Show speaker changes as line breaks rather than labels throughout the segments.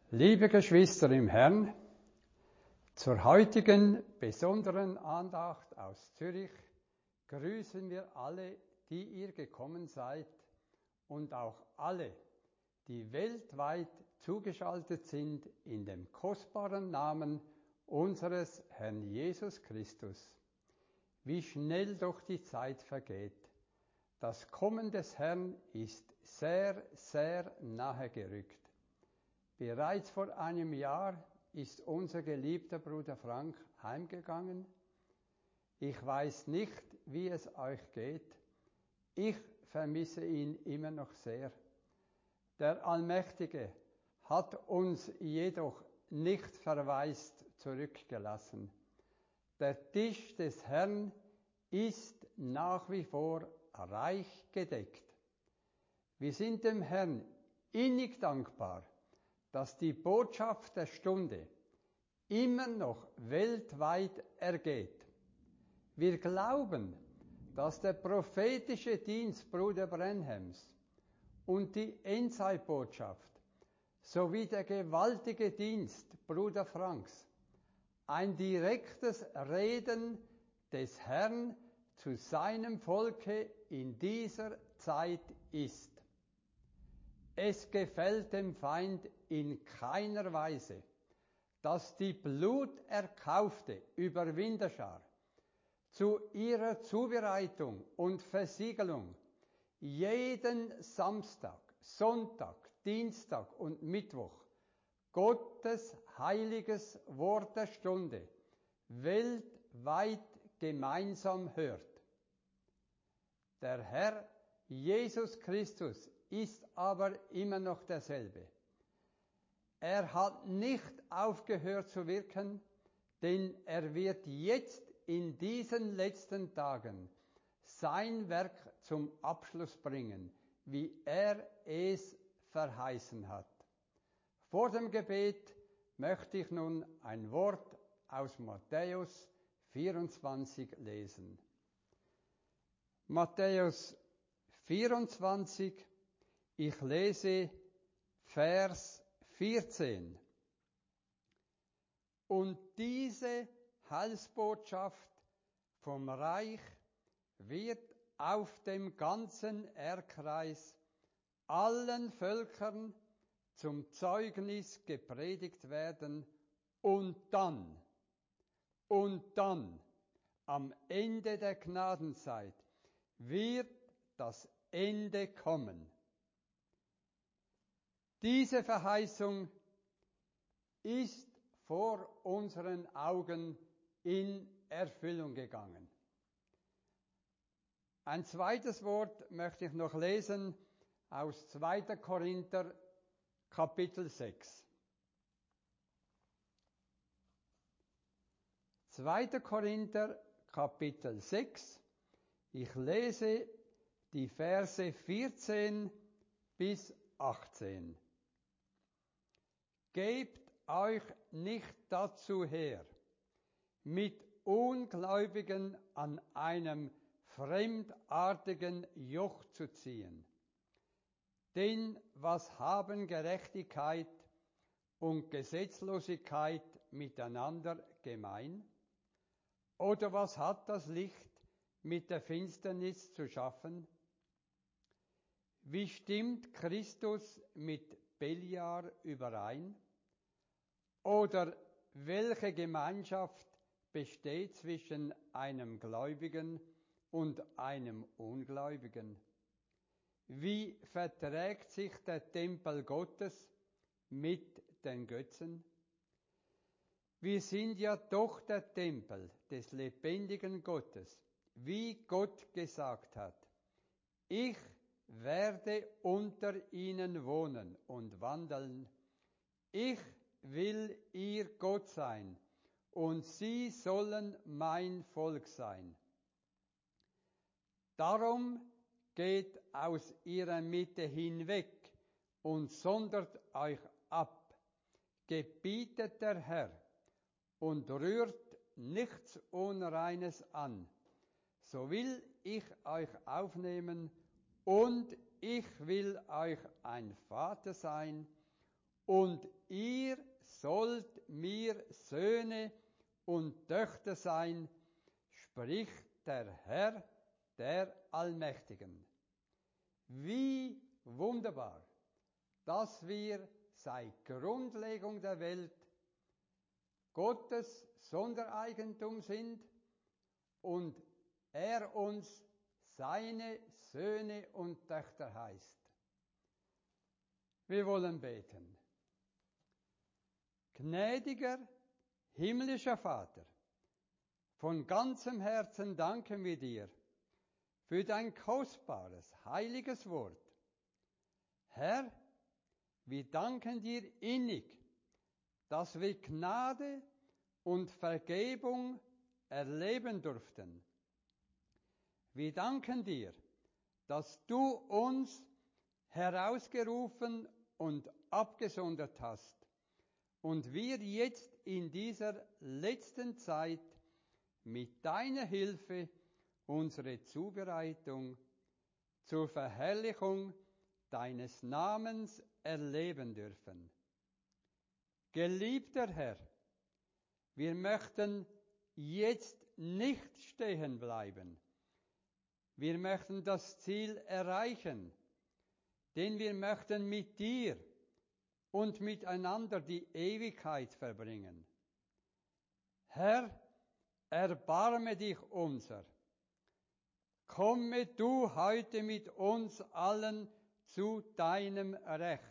Liebe Geschwister im Herrn, zur heutigen besonderen Andacht aus Zürich grüßen wir alle, die ihr gekommen seid und auch alle, die weltweit zugeschaltet sind in dem kostbaren Namen unseres Herrn Jesus Christus. Wie schnell doch die Zeit vergeht. Das Kommen des Herrn ist sehr, sehr nahe gerückt. Bereits vor einem Jahr ist unser geliebter Bruder Frank heimgegangen. Ich weiß nicht, wie es euch geht. Ich vermisse ihn immer noch sehr. Der Allmächtige hat uns jedoch nicht verwaist zurückgelassen. Der Tisch des Herrn ist nach wie vor reich gedeckt. Wir sind dem Herrn innig dankbar, dass die Botschaft der Stunde immer noch weltweit ergeht. Wir glauben, dass der prophetische Dienst Bruder Branhams und die Endzeitbotschaft sowie der gewaltige Dienst Bruder Franks ein direktes Reden des Herrn zu seinem Volke in dieser Zeit ist. Es gefällt dem Feind in keiner Weise, dass die bluterkaufte Überwinderschar zu ihrer Zubereitung und Versiegelung jeden Samstag, Sonntag, Dienstag und Mittwoch Gottes heiliges Wort der Stunde weltweit gemeinsam hört. Der Herr Jesus Christus ist aber immer noch derselbe. Er hat nicht aufgehört zu wirken, denn er wird jetzt in diesen letzten Tagen sein Werk zum Abschluss bringen, wie er es verheißen hat. Vor dem Gebet möchte ich nun ein Wort aus Matthäus 24 lesen. Matthäus 24, ich lese Vers 14. Und diese Heilsbotschaft vom Reich wird auf dem ganzen Erdkreis allen Völkern zum Zeugnis gepredigt werden und dann, am Ende der Gnadenzeit, wird das Ende kommen. Diese Verheißung ist vor unseren Augen in Erfüllung gegangen. Ein zweites Wort möchte ich noch lesen aus 2. Korinther Kapitel 6. 2. Korinther Kapitel 6. Ich lese die Verse 14 bis 18. Gebt euch nicht dazu her, mit Ungläubigen an einem fremdartigen Joch zu ziehen. Denn was haben Gerechtigkeit und Gesetzlosigkeit miteinander gemein? Oder was hat das Licht mit der Finsternis zu schaffen? Wie stimmt Christus mit Beliar überein? Oder welche Gemeinschaft besteht zwischen einem Gläubigen und einem Ungläubigen? Wie verträgt sich der Tempel Gottes mit den Götzen? Wir sind ja doch der Tempel des lebendigen Gottes, wie Gott gesagt hat. Ich werde unter ihnen wohnen und wandeln. Ich will ihr Gott sein, und sie sollen mein Volk sein. Darum geht aus ihrer Mitte hinweg und sondert euch ab, gebietet der Herr, und rührt nichts Unreines an. So will ich euch aufnehmen, und ich will euch ein Vater sein, und ihr sollt mir Söhne und Töchter sein, spricht der Herr der Allmächtigen. Wie wunderbar, dass wir seit Grundlegung der Welt Gottes Sondereigentum sind und er uns seine Söhne und Töchter heißt. Wir wollen beten. Gnädiger, himmlischer Vater, von ganzem Herzen danken wir dir für dein kostbares, heiliges Wort. Herr, wir danken dir innig, dass wir Gnade und Vergebung erleben durften. Wir danken dir, dass du uns herausgerufen und abgesondert hast und wir jetzt in dieser letzten Zeit mit deiner Hilfe unsere Zubereitung zur Verherrlichung deines Namens erleben dürfen. Geliebter Herr, wir möchten jetzt nicht stehen bleiben. Wir möchten das Ziel erreichen, denn wir möchten mit dir und miteinander die Ewigkeit verbringen. Herr, erbarme dich unser. Komme du heute mit uns allen zu deinem Recht.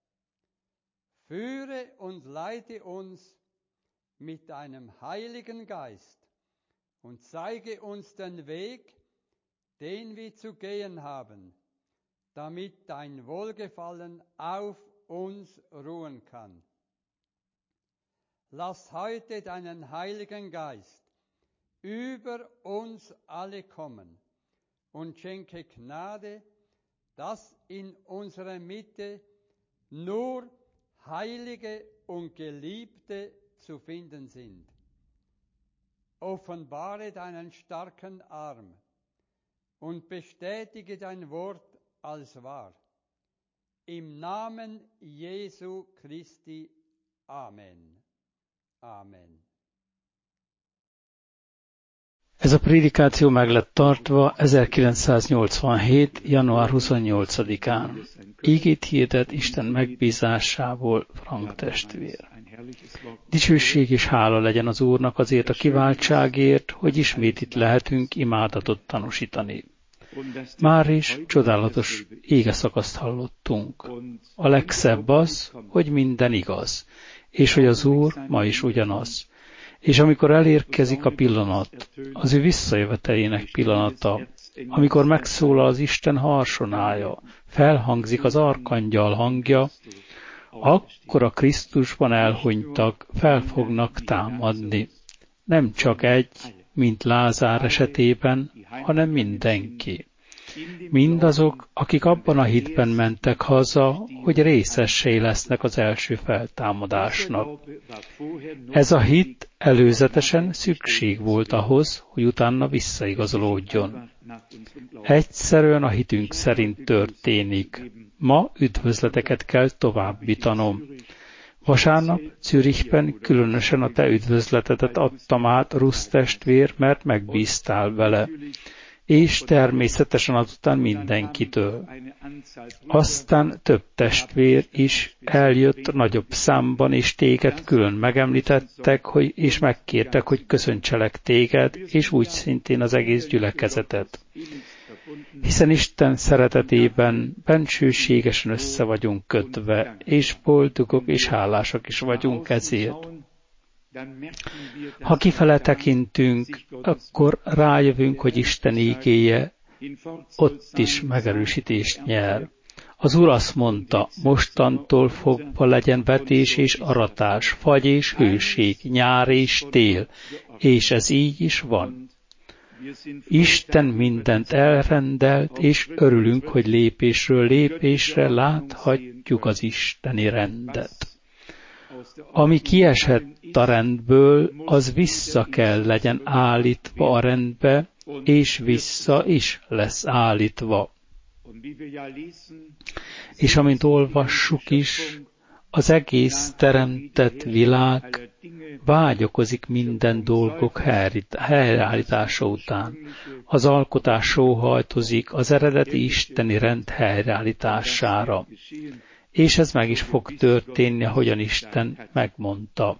Führe und leite uns mit deinem Heiligen Geist und zeige uns den Weg, den wir zu gehen haben, damit dein Wohlgefallen auf uns ruhen kann. Lass heute deinen Heiligen Geist über uns alle kommen und schenke Gnade, dass in unserer Mitte nur Heilige und Geliebte zu finden sind. Offenbare deinen starken Arm und bestätige dein Wort als wahr. Im Namen Jesu Christi. Amen. Amen.
Ez a prédikáció meg lett tartva 1987. január 28-án. Ígét hirdet Isten megbízásából Frank testvér. Dicsőség és hála legyen az Úrnak azért a kiváltságért, hogy ismét itt lehetünk imádatot tanúsítani. Már is csodálatos égeszakaszt hallottunk. A legszebb az, hogy minden igaz, és hogy az Úr ma is ugyanaz. És amikor elérkezik a pillanat, az ő visszajövetelének pillanata, amikor megszólal az Isten harsonája, felhangzik az arkangyal hangja, akkor a Krisztusban elhunytak fel fognak támadni. Nem csak egy, mint Lázár esetében, hanem mindenki. Mindazok, akik abban a hitben mentek haza, hogy részessé lesznek az első feltámadásnak. Ez a hit előzetesen szükség volt ahhoz, hogy utána visszaigazolódjon. Egyszerűen a hitünk szerint történik. Ma üdvözleteket kell továbbítanom. Vasárnap Zürichben különösen a te üdvözletedet adtam át, Rusz testvér, mert megbíztál vele. És természetesen azután mindenkitől. Aztán több testvér is eljött nagyobb számban, és téged külön megemlítettek, és megkértek, hogy köszöntselek téged, és úgy szintén az egész gyülekezetet. Hiszen Isten szeretetében bensőségesen össze vagyunk kötve, és boldogok és hálásak is vagyunk ezért. Ha kifele tekintünk, akkor rájövünk, hogy Isten ígéje ott is megerősítést nyer. Az Úr azt mondta, mostantól fogva legyen vetés és aratás, fagy és hőség, nyár és tél, és ez így is van. Isten mindent elrendelt, és örülünk, hogy lépésről lépésre láthatjuk az isteni rendet. Ami kiesett a rendből, az vissza kell legyen állítva a rendbe, és vissza is lesz állítva. És amint olvassuk is, az egész teremtett világ vágyakozik minden dolgok helyreállítása után. Az alkotás sóhajtozik az eredeti isteni rend helyreállítására. És ez meg is fog történni, ahogyan Isten megmondta.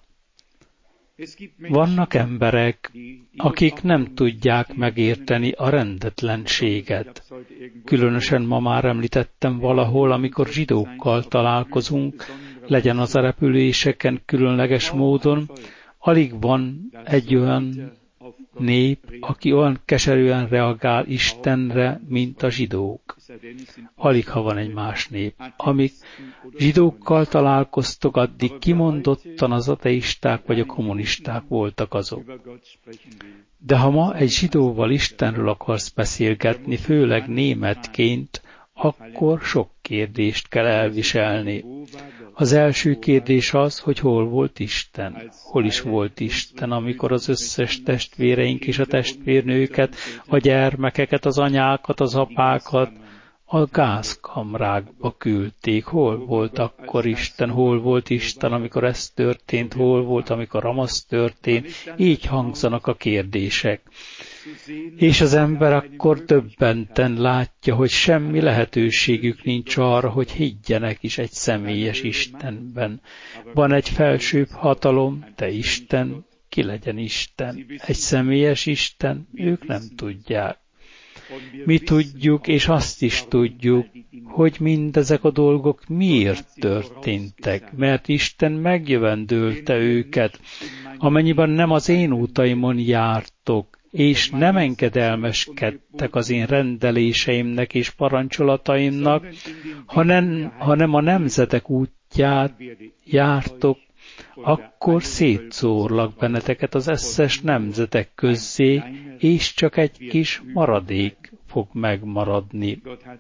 Vannak emberek, akik nem tudják megérteni a rendetlenséget. Különösen ma már említettem valahol, amikor zsidókkal találkozunk, legyen az a repüléseken különleges módon, alig van egy olyan nép, aki olyan keserűen reagál Istenre, mint a zsidók. Alig ha van egy más nép. Amíg zsidókkal találkoztok, addig kimondottan az ateisták vagy a kommunisták voltak azok. De ha ma egy zsidóval Istenről akarsz beszélgetni, főleg németként, akkor sok kérdést kell elviselni. Az első kérdés az, hogy hol volt Isten, hol is volt Isten, amikor az összes testvéreink és a testvérnőket, a gyermekeket, az anyákat, az apákat a gázkamrákba küldték. Hol volt akkor Isten, hol volt Isten, amikor ez történt, hol volt, amikor Ramasz történt. Így hangzanak a kérdések. És az ember akkor döbbenten látja, hogy semmi lehetőségük nincs arra, hogy higgyenek is egy személyes Istenben. Van egy felsőbb hatalom, de Isten, ki legyen Isten? Egy személyes Isten, ők nem tudják. Mi tudjuk, és azt is tudjuk, hogy mindezek a dolgok miért történtek, mert Isten megjövendőlte őket, amennyiben nem az én útaimon jártok, és nem engedelmeskedtek az én rendeléseimnek és parancsolataimnak, hanem a nemzetek útját jártok, akkor szétszórlak benneteket az összes nemzetek közzé, és csak egy kis maradék fog megmaradni.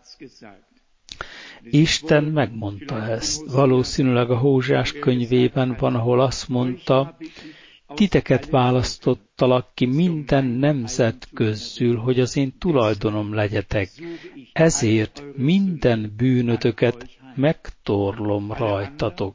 Isten megmondta ezt. Valószínűleg a Hóseás könyvében van, ahol azt mondta, titeket választottalak ki minden nemzet közül, hogy az én tulajdonom legyetek. Ezért minden bűnötöket megtorlom rajtatok.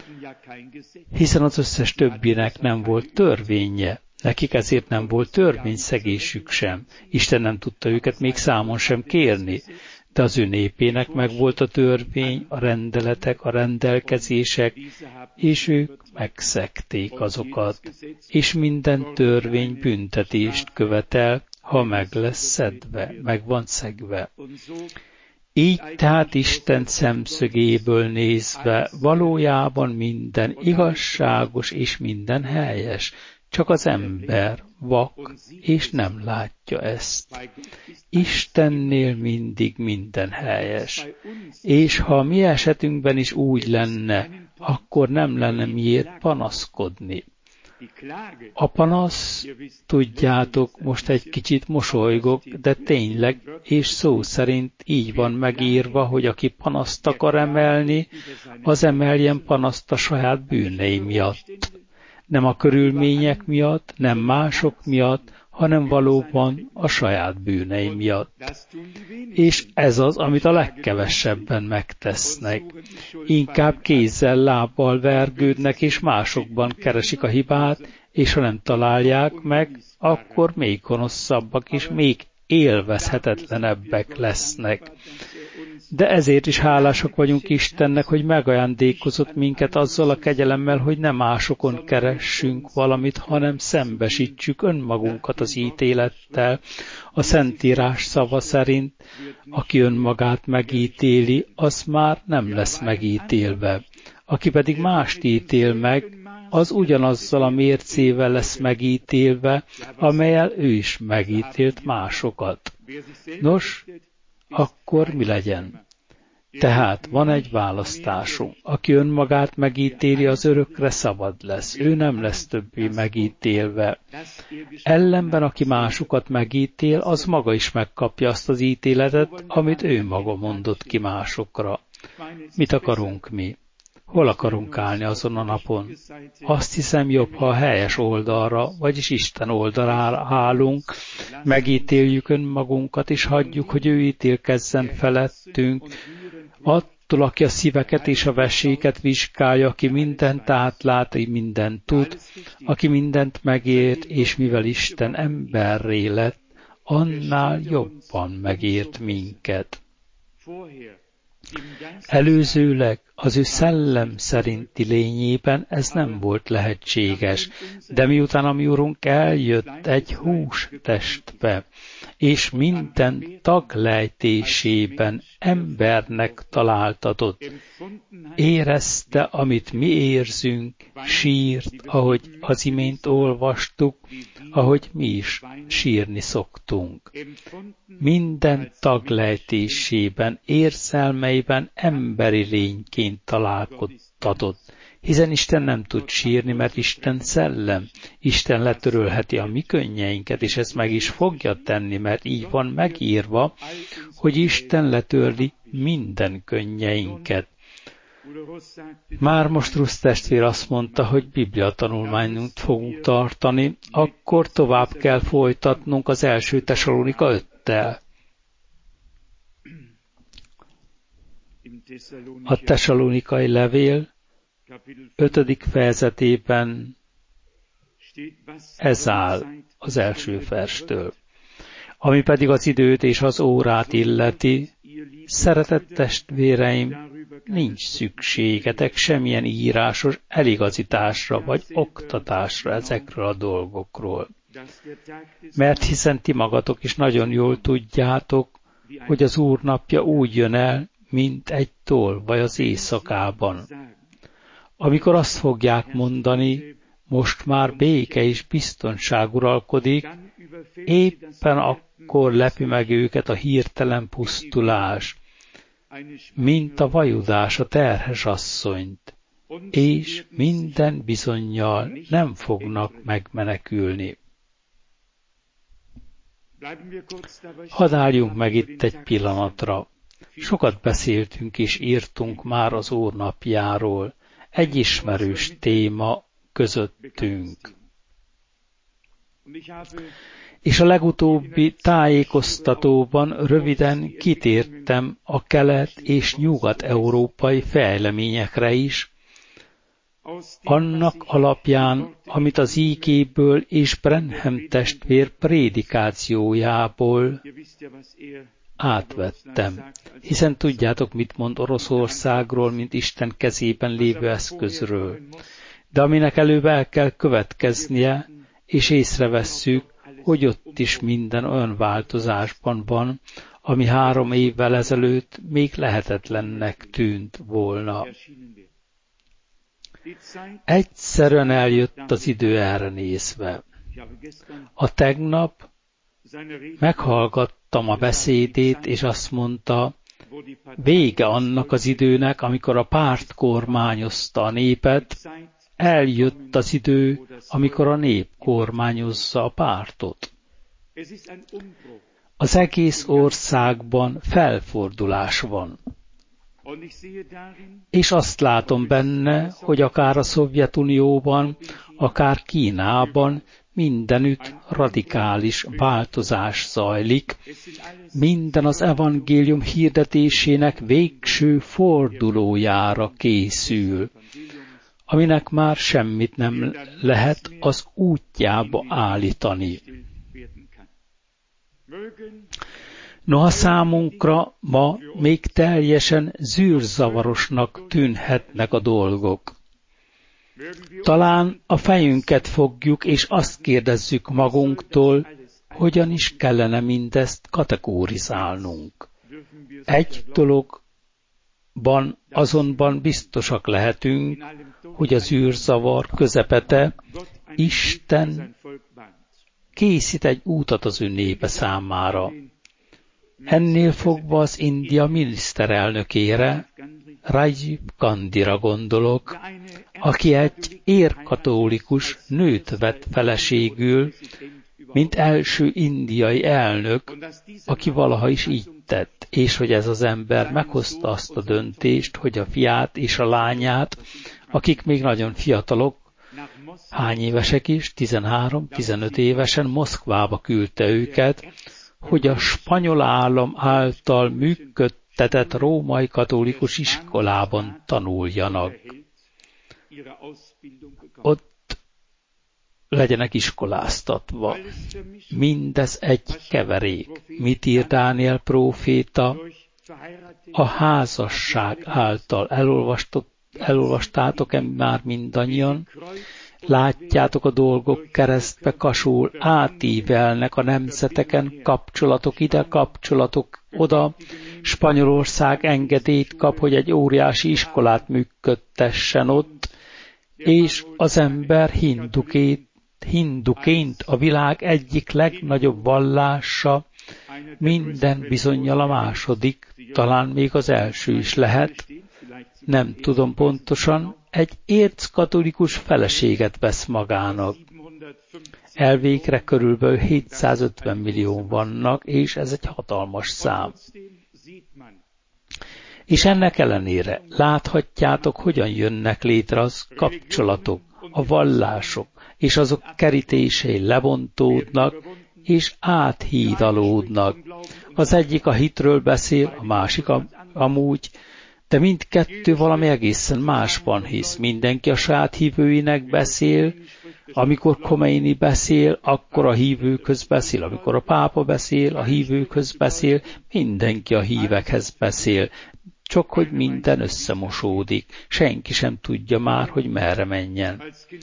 Hiszen az összes többinek nem volt törvénye. Nekik ezért nem volt törvényszegésük sem. Isten nem tudta őket még számon sem kérni. De az ő népének megvolt a törvény, a rendeletek, a rendelkezések, és ők megszegték azokat. És minden törvény büntetést követel, ha meg lesz szedve, meg van szegve. Így tehát Isten szemszögéből nézve valójában minden igazságos és minden helyes, csak az ember vak, és nem látja ezt. Istennél mindig minden helyes. És ha a mi esetünkben is úgy lenne, akkor nem lenne miért panaszkodni. A panasz, tudjátok, most egy kicsit mosolygok, de tényleg és szó szerint így van megírva, hogy aki panaszt akar emelni, az emeljen panaszt a saját bűnei miatt. Nem a körülmények miatt, nem mások miatt, hanem valóban a saját bűnei miatt. És ez az, amit a legkevesebben megtesznek. Inkább kézzel, lábbal vergődnek, és másokban keresik a hibát, és ha nem találják meg, akkor még gonoszabbak, és még élvezhetetlenebbek lesznek. De ezért is hálásak vagyunk Istennek, hogy megajándékozott minket azzal a kegyelemmel, hogy nem másokon keressünk valamit, hanem szembesítsük önmagunkat az ítélettel. A Szentírás szava szerint, aki önmagát megítéli, az már nem lesz megítélve. Aki pedig mást ítél meg, az ugyanazzal a mércével lesz megítélve, amellyel ő is megítélt másokat. Nos, akkor mi legyen? Tehát van egy választásunk. Aki önmagát megítéli, az örökre szabad lesz. Ő nem lesz többé megítélve. Ellenben, aki másokat megítél, az maga is megkapja azt az ítéletet, amit ő maga mondott ki másokra. Mit akarunk mi? Hol akarunk állni azon a napon? Azt hiszem jobb, ha a helyes oldalra, vagyis Isten oldalára állunk, megítéljük önmagunkat, és hagyjuk, hogy ő ítélkezzen felettünk, attól, aki a szíveket és a veséket vizsgálja, aki mindent átlát, mindent tud, aki mindent megért, és mivel Isten emberré lett, annál jobban megért minket. Előzőleg az ő szellem szerinti lényében ez nem volt lehetséges, de miután a mi Urunk eljött egy hústestbe, és minden taglejtésében embernek találtatott, érezte, amit mi érzünk, sírt, ahogy az imént olvastuk, ahogy mi is sírni szoktunk. Minden taglejtésében, érzelmeiben emberi lényként találkoztatott, hiszen Isten nem tud sírni, mert Isten szellem. Isten letörölheti a mi könnyeinket, és ezt meg is fogja tenni, mert így van megírva, hogy Isten letörli minden könnyeinket. Már most Rusz testvér azt mondta, hogy Biblia tanulmányt fogunk tartani, akkor tovább kell folytatnunk az első Tesszalonika 5-tel. A Tesszalonikai levél 5. fejezetében ez áll az első verstől. Ami pedig az időt és az órát illeti, szeretett testvéreim, nincs szükségetek semmilyen írásos eligazításra vagy oktatásra ezekről a dolgokról. Mert hiszen ti magatok is nagyon jól tudjátok, hogy az Úr napja úgy jön el, mint egy tolvaj az éjszakában. Amikor azt fogják mondani, most már béke és biztonság uralkodik, éppen akkor lepi meg őket a hirtelen pusztulás, mint a vajudás a terhes asszonyt, és minden bizonnyal nem fognak megmenekülni. Hadd álljunk meg itt egy pillanatra. Sokat beszéltünk és írtunk már az Úr napjáról, egy ismerős téma közöttünk. És a legutóbbi tájékoztatóban röviden kitértem a kelet- és nyugat-európai fejleményekre is, annak alapján, amit az ígéből és Branham testvér prédikációjából átvettem. Hiszen tudjátok, mit mond Oroszországról, mint Isten kezében lévő eszközről. De aminek előbb el kell következnie, és észrevesszük, hogy ott is minden olyan változásban van, ami 3 évvel ezelőtt még lehetetlennek tűnt volna. Egyszerűen eljött az idő erre nézve. A tegnap meghallgattam a beszédét, és azt mondta, vége annak az időnek, amikor a párt kormányozta a népet, eljött az idő, amikor a nép kormányozza a pártot. Az egész országban felfordulás van. És azt látom benne, hogy akár a Szovjetunióban, akár Kínában mindenütt radikális változás zajlik, minden az evangélium hirdetésének végső fordulójára készül, aminek már semmit nem lehet az útjába állítani. Noha számunkra ma még teljesen zűrzavarosnak tűnhetnek a dolgok. Talán a fejünket fogjuk, és azt kérdezzük magunktól, hogyan is kellene mindezt kategorizálnunk. Egy dologban azonban biztosak lehetünk, hogy az űrzavar közepete Isten készít egy útat az ő népe számára. Ennél fogva az India miniszterelnökére, Rajiv Gandhira gondolok, aki egy érkatolikus nőt vett feleségül, mint első indiai elnök, aki valaha is így tett, és hogy ez az ember meghozta azt a döntést, hogy a fiát és a lányát, akik még nagyon fiatalok, hány évesek is, 13-15 évesen Moszkvába küldte őket, hogy a spanyol állam által működtetett erőltetett római katolikus iskolában tanuljanak. Ott legyenek iskoláztatva. Mindez egy keverék. Mit ír Dániel próféta? A házasság által elolvastátok-e már mindannyian? Látjátok, a dolgok keresztbe kasul, átívelnek a nemzeteken, kapcsolatok ide, kapcsolatok oda. Spanyolország engedélyt kap, hogy egy óriási iskolát működtessen ott, és az ember hinduként a világ egyik legnagyobb vallása, minden bizonnyal a második, talán még az első is lehet, nem tudom pontosan, egy érckatolikus feleséget vesz magának. Elvégre körülbelül 750 millió vannak, és ez egy hatalmas szám. És ennek ellenére láthatjátok, hogyan jönnek létre az kapcsolatok, a vallások, és azok kerítései lebontódnak, és áthídalódnak. Az egyik a hitről beszél, a másik amúgy, de mindkettő valami egészen másban hisz. Mindenki a saját hívőinek beszél, amikor Khomeini beszél, akkor a hívőkhöz beszél, amikor a pápa beszél, a hívőkhöz beszél, mindenki a hívekhez beszél. Csak hogy minden összemosódik, senki sem tudja már, hogy merre menjen.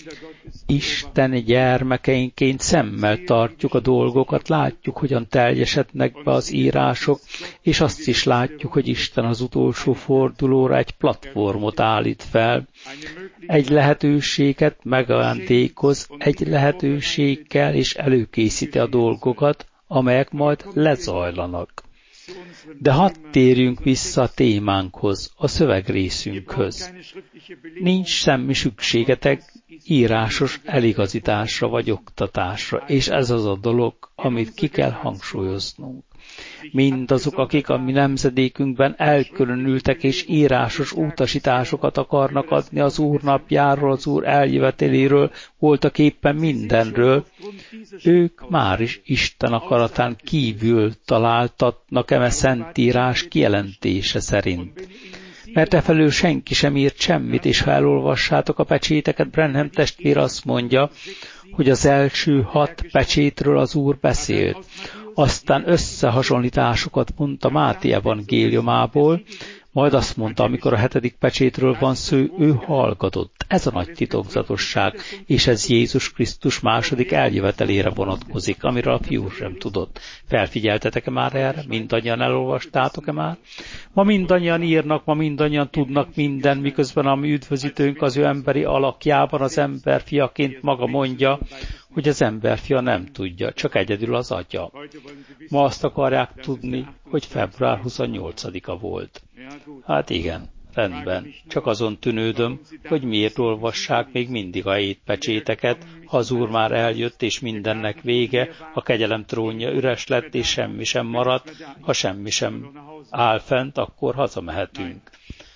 Isten gyermekeinként szemmel tartjuk a dolgokat, látjuk, hogyan teljesednek be az írások, és azt is látjuk, hogy Isten az utolsó fordulóra egy platformot állít fel, egy lehetőséget megajándékoz, egy lehetőséggel és előkészíti a dolgokat, amelyek majd lezajlanak. De hadd térjünk vissza a témánkhoz, a szövegrészünkhöz. Nincs semmi szükségetek írásos eligazításra vagy oktatásra, és ez az a dolog, amit ki kell hangsúlyoznunk. Mindazok, akik a mi nemzedékünkben elkülönültek és írásos utasításokat akarnak adni az Úr napjáról, az Úr eljöveteléről, voltak éppen mindenről, ők már is Isten akaratán kívül találtatnak eme szentírás kijelentése szerint. Mert efelől senki sem írt semmit, és ha elolvassátok a pecséteket, Branham testvér azt mondja, hogy az első 6 pecsétről az Úr beszélt. Aztán összehasonlításokat mondta Máté evangéliumából, majd azt mondta, amikor a 7. pecsétről van szó, ő hallgatott. Ez a nagy titokzatosság, és ez Jézus Krisztus második eljövetelére vonatkozik, amiről a fiú sem tudott. Felfigyeltetek-e már erre? Mindannyian elolvastátok-e már? Ma mindannyian írnak, ma mindannyian tudnak minden, miközben a mi üdvözítőnk az ő emberi alakjában az emberfiaként maga mondja, hogy az emberfia nem tudja, csak egyedül az atya. Ma azt akarják tudni, hogy február 28-a volt. Hát igen, rendben. Csak azon tűnődöm, hogy miért olvassák még mindig a 7 pecséteket, ha az Úr már eljött és mindennek vége, a kegyelem trónja üres lett és semmi sem maradt, ha semmi sem áll fent, akkor hazamehetünk.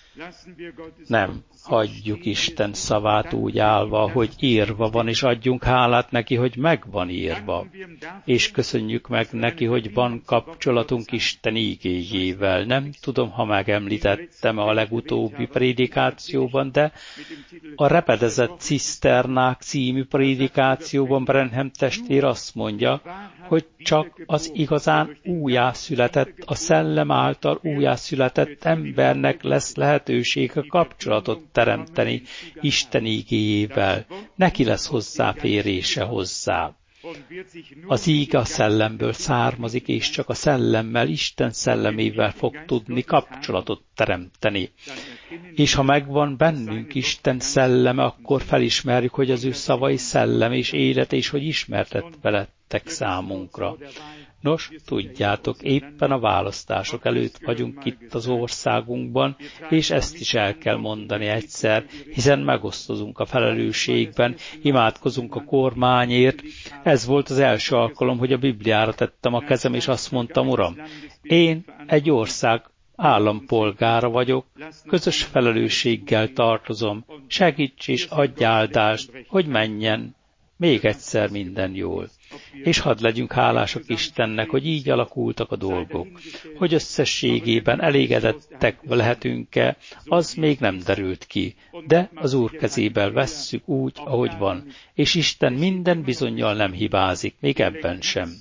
Nem, hagyjuk Isten szavát úgy állva, hogy írva van, és adjunk hálát neki, hogy meg van írva. És köszönjük meg neki, hogy van kapcsolatunk Isten ígéjével. Nem tudom, ha megemlítettem a legutóbbi prédikációban, de a Repedezett ciszternák című prédikációban Branham testvér azt mondja, hogy csak az igazán újjászületett, a szellem által újjászületett embernek lesz lehetősége kapcsolatot teremteni Isten ígéjével. Neki lesz hozzáférése hozzá. Az íge a szellemből származik, és csak a szellemmel, Isten szellemével fog tudni kapcsolatot teremteni. És ha megvan bennünk Isten szelleme, akkor felismerjük, hogy az ő szavai szellem és élet, és hogy ismertetve lettek számunkra. Nos, tudjátok, éppen a választások előtt vagyunk itt az országunkban, és ezt is el kell mondani egyszer, hiszen megosztozunk a felelősségben, imádkozunk a kormányért. Ez volt az első alkalom, hogy a Bibliára tettem a kezem, és azt mondtam, Uram, én egy ország állampolgára vagyok, közös felelősséggel tartozom, segíts és adj áldást, hogy menjen még egyszer minden jól. és hadd legyünk hálások Istennek, hogy így alakultak a dolgok. Hogy összességében elégedettek lehetünk-e, az még nem derült ki, de az Úr kezében vesszük úgy, ahogy van, és Isten minden bizonnyal nem hibázik, még ebben sem.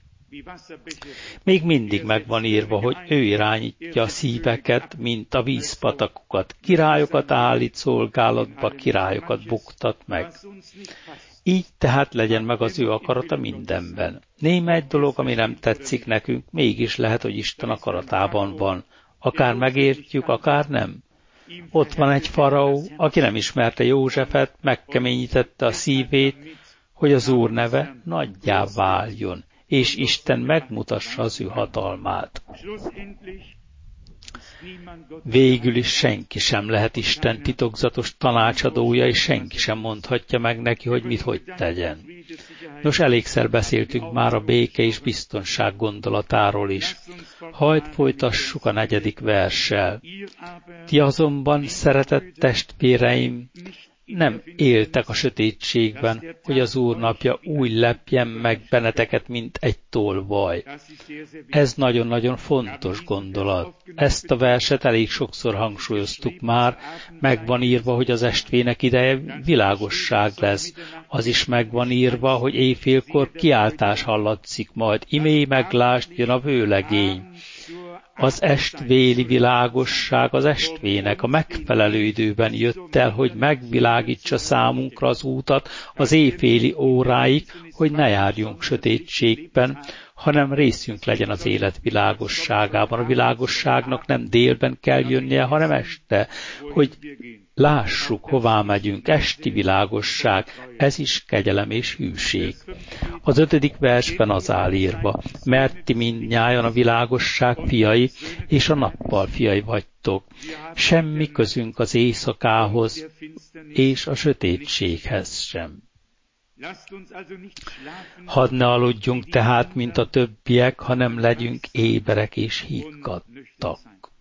Még mindig megvan írva, hogy ő irányítja a szíveket, mint a vízpatakokat, királyokat állít szolgálatba, királyokat buktat meg. Így tehát legyen meg az ő akarata mindenben. Néma egy dolog, ami nem tetszik nekünk, mégis lehet, hogy Isten akaratában van. Akár megértjük, akár nem. Ott van egy faraó, aki nem ismerte Józsefet, megkeményítette a szívét, hogy az Úr neve nagyjá váljon, és Isten megmutassa az ő hatalmát. Végül is senki sem lehet Isten titokzatos tanácsadója, és senki sem mondhatja meg neki, hogy mit hogy tegyen. Nos, elégszer beszéltünk már a béke és biztonság gondolatáról is. Hadd folytassuk a 4. verssel. Ti azonban, szeretett testvéreim, nem éltek a sötétségben, hogy az Úr napja úgy lepjen meg benneteket, mint egy tolvaj. Ez nagyon-nagyon fontos gondolat. Ezt a verset elég sokszor hangsúlyoztuk már, meg van írva, hogy az estvének ideje világosság lesz. Az is meg van írva, hogy éjfélkor kiáltás hallatszik majd, imé meglást, jön a vőlegény. Az estvéli világosság az estvének a megfelelő időben jött el, hogy megvilágítsa számunkra az útat az éjféli óráig, hogy ne járjunk sötétségben, hanem részünk legyen az élet világosságában. A világosságnak nem délben kell jönnie, hanem este, hogy lássuk, hová megyünk, esti világosság, ez is kegyelem és hűség. Az 5. versben az áll írva, mert ti mindnyájan a világosság fiai, és a nappal fiai vagytok. Semmi közünk az éjszakához, és a sötétséghez sem. Hadd ne aludjunk tehát, mint a többiek, hanem legyünk éberek és higgadtak.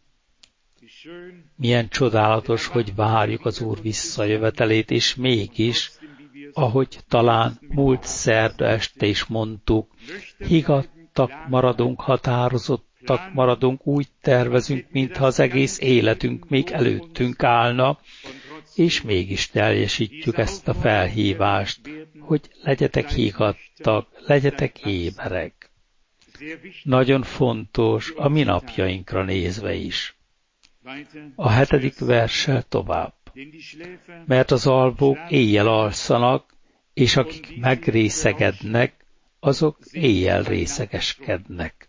Milyen csodálatos, hogy várjuk az Úr visszajövetelét, és mégis, ahogy talán múlt szerda este is mondtuk, higgadtak maradunk, határozottak maradunk, úgy tervezünk, mintha az egész életünk még előttünk állna, és mégis teljesítjük ezt a felhívást, hogy legyetek higgadtak, legyetek éberek. Nagyon fontos a mi napjainkra nézve is. A 7. verssel tovább. Mert az alvók éjjel alszanak, és akik megrészegednek, azok éjjel részegeskednek.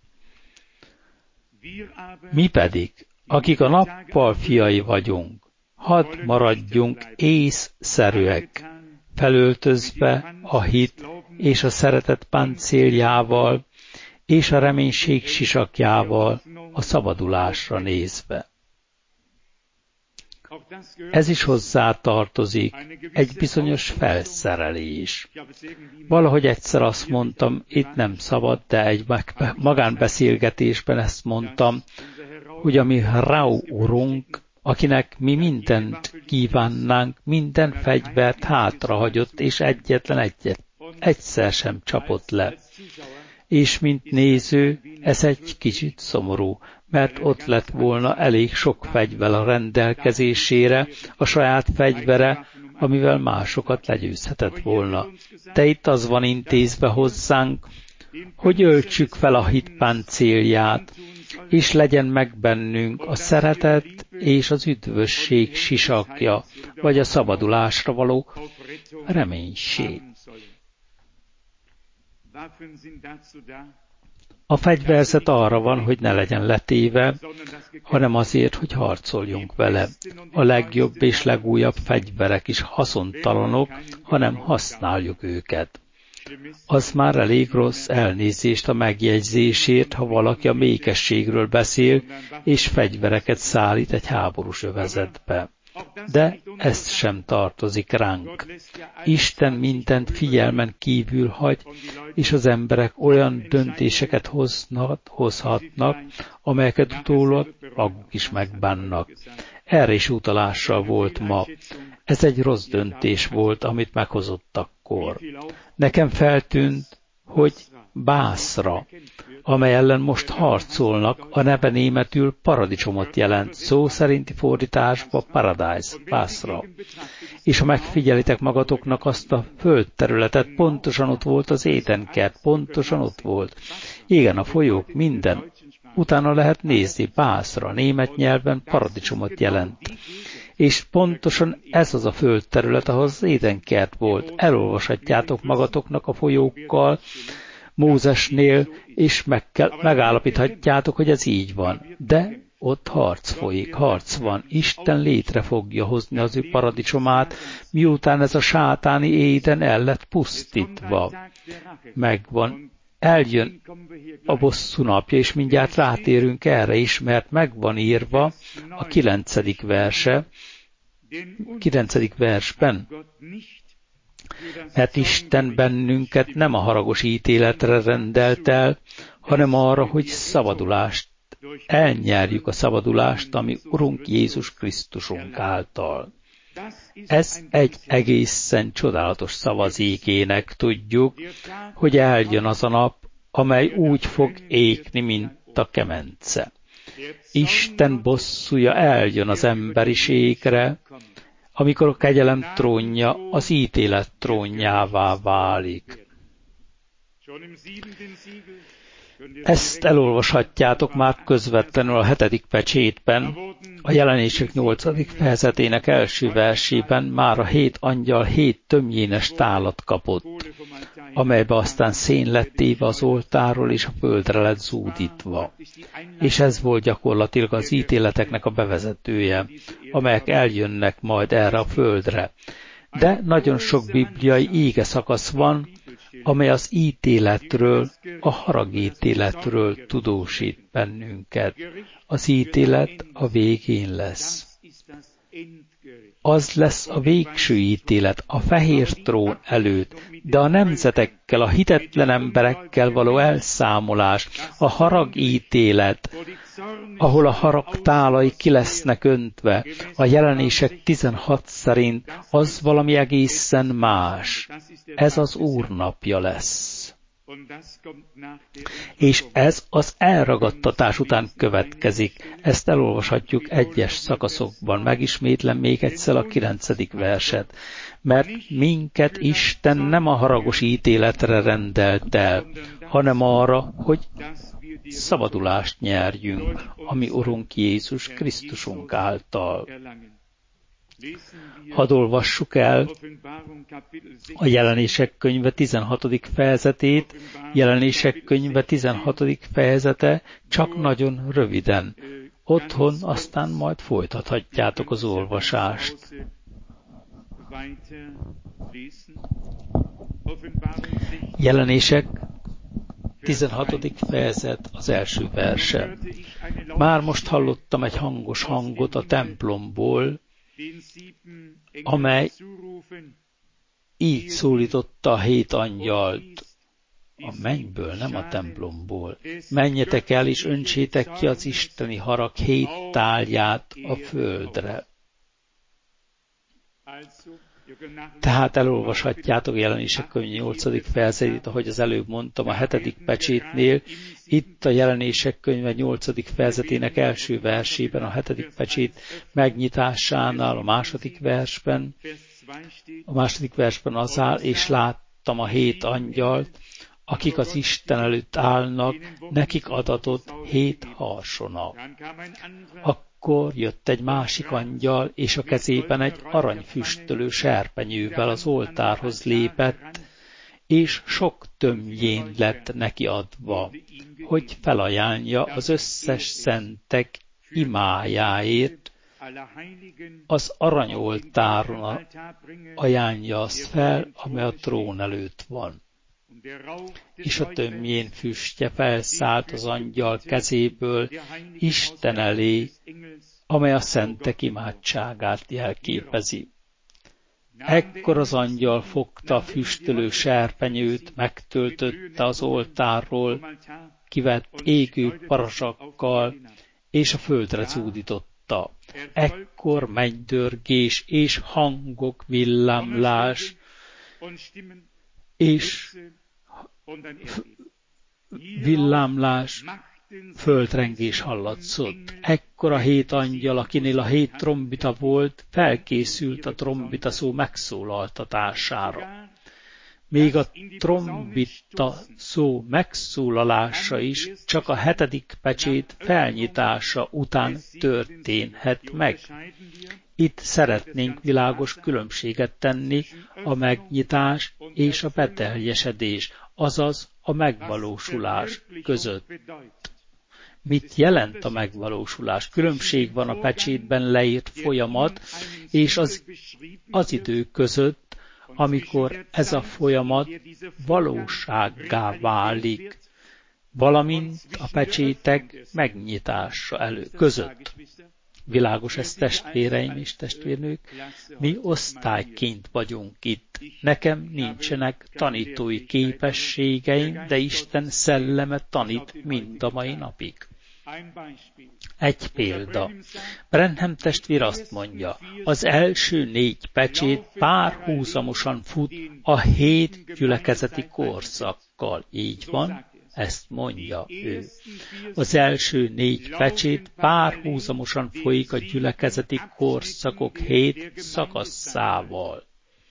Mi pedig, akik a nappal fiai vagyunk, hadd maradjunk észszerűek, felöltözve a hit és a szeretet páncéljával, és a reménység sisakjával a szabadulásra nézve. Ez is hozzá tartozik, egy bizonyos felszerelés. Valahogy egyszer azt mondtam, itt nem szabad, de egy magánbeszélgetésben ezt mondtam, hogy a mi Rau urunk, akinek mi mindent kívánnánk, minden fegyvert hátrahagyott, és egyszer sem csapott le. És mint néző, ez egy kicsit szomorú, mert ott lett volna elég sok fegyver a rendelkezésére, a saját fegyvere, amivel másokat legyőzhetett volna. De itt az van intézve hozzánk, hogy öltsük fel a hit páncélját, és legyen meg bennünk a szeretet és az üdvösség sisakja, vagy a szabadulásra való reménység. A fegyverzet arra van, hogy ne legyen letéve, hanem azért, hogy harcoljunk vele. A legjobb és legújabb fegyverek is haszontalanok, hanem használjuk őket. Az már elég rossz, elnézést a megjegyzésért, ha valaki a mékességről beszél, és fegyvereket szállít egy háborús övezetbe. De ez sem tartozik ránk. Isten mindent figyelmen kívül hagy, és az emberek olyan döntéseket hozhatnak, amelyeket utólag maguk is megbánnak. Erre is utalással volt ma. Ez egy rossz döntés volt, amit meghozott akkor. Nekem feltűnt, hogy Bászra, amely ellen most harcolnak, a neve németül paradicsomot jelent, szó szerinti fordításba paradise, Bászra. És ha megfigyelitek magatoknak azt a földterületet, pontosan ott volt az édenkert, pontosan ott volt. Igen, a folyók, minden. Utána lehet nézni, Bászra, német nyelven paradicsomot jelent. És pontosan ez az a földterület, ahol az édenkert volt. Elolvashatjátok magatoknak a folyókkal, Mózesnél, és megállapíthatjátok, hogy ez így van. De ott harc folyik, harc van. Isten létre fogja hozni az ő paradicsomát, miután ez a sátáni éden el lett pusztítva. Megvan. Eljön a bosszú napja, és mindjárt rátérünk erre is, mert megvan írva a 9. versben. Mert Isten bennünket nem a haragos ítéletre rendelt el, hanem arra, hogy szabadulást, elnyerjük a szabadulást, ami Urunk Jézus Krisztusunk által. Ez egy egészen csodálatos szava az ígének, tudjuk, hogy eljön az a nap, amely úgy fog égni, mint a kemence. Isten bosszúja eljön az emberiségre, amikor a kegyelem trónja az ítélet trónjává válik. Ezt elolvashatjátok már közvetlenül a 7. pecsétben, a Jelenések 8. fejezetének első versében már a 7 angyal 7 tömjénes tálat kapott, amelybe aztán szén lett téve az oltárról és a földre lett zúdítva. És ez volt gyakorlatilag az ítéleteknek a bevezetője, amelyek eljönnek majd erre a földre. De nagyon sok bibliai ége szakasz van, amely az ítéletről, a haragítéletről tudósít bennünket. Az ítélet a végén lesz. Az lesz a végső ítélet, a fehér trón előtt, de a nemzetekkel, a hitetlen emberekkel való elszámolás, a haragítélet, ahol a harag tálai ki lesznek öntve, a Jelenések 16 szerint az valami egészen más. Ez az Úr napja lesz. És ez az elragadtatás után következik. Ezt elolvashatjuk egyes szakaszokban. Megismétlem még egyszer a 9. verset. Mert minket Isten nem a haragos ítéletre rendelt el, hanem arra, hogy szabadulást nyerjünk, ami Urunk Jézus Krisztusunk által. Hadd olvassuk el a Jelenések könyve 16. fejezetét, Jelenések könyve 16. fejezete, csak nagyon röviden. Otthon aztán majd folytathatjátok az olvasást. Jelenések 16. fejezet, az első verse. Már most hallottam egy hangos hangot a templomból, amely így szólította a 7 angyalt, a mennyből, nem a templomból. Menjetek el, és öntsétek ki az isteni harag 7 tálját a földre. Tehát elolvashatjátok Jelenések könyv 8. fejezetét, ahogy az előbb mondtam, a 7. pecsétnél, itt a Jelenések könyve 8. fejezetének első versében, a 7. pecsét megnyitásánál, a második versben az áll, és láttam a 7 angyalt, akik az Isten előtt állnak, nekik adatott 7 harsonak. Akkor jött egy másik angyal, és a kezében egy aranyfüstölő serpenyővel az oltárhoz lépett, és sok tömjén lett neki adva, hogy felajánlja az összes szentek imájáért, az aranyoltáron ajánlja azt fel, amely a trón előtt van. És a tömjén füstje felszállt az angyal kezéből Isten elé, amely a szentek imádságát jelképezi. Ekkor az angyal fogta a füstölő serpenyőt, megtöltötte az oltárról, kivett égő parazsakkal, és a földre zúdította. Ekkor mennydörgés és hangok, villámlás, és villámlás, földrengés hallatszott. Ekkor a 7 angyal, akinél a 7 trombita volt, felkészült a trombita szó megszólaltatására. Még a trombita szó megszólalása is csak a 7. pecsét felnyitása után történhet meg. Itt szeretnénk világos különbséget tenni a megnyitás és a beteljesedés, azaz a megvalósulás között. Mit jelent a megvalósulás? Különbség van a pecsétben leírt folyamat és az idő között, amikor ez a folyamat valósággá válik, valamint a pecsétek megnyitása között. Világos ez, testvéreim és testvérnők, mi osztályként vagyunk itt. Nekem nincsenek tanítói képességeim, de Isten szelleme tanít mind a mai napig. Egy példa. Branham testvér azt mondja, az első 4 pecsét párhuzamosan fut a 7 gyülekezeti korszakkal. Így van? Ezt mondja ő. Az első 4 pecsét párhuzamosan folyik a gyülekezeti korszakok 7 szakaszával.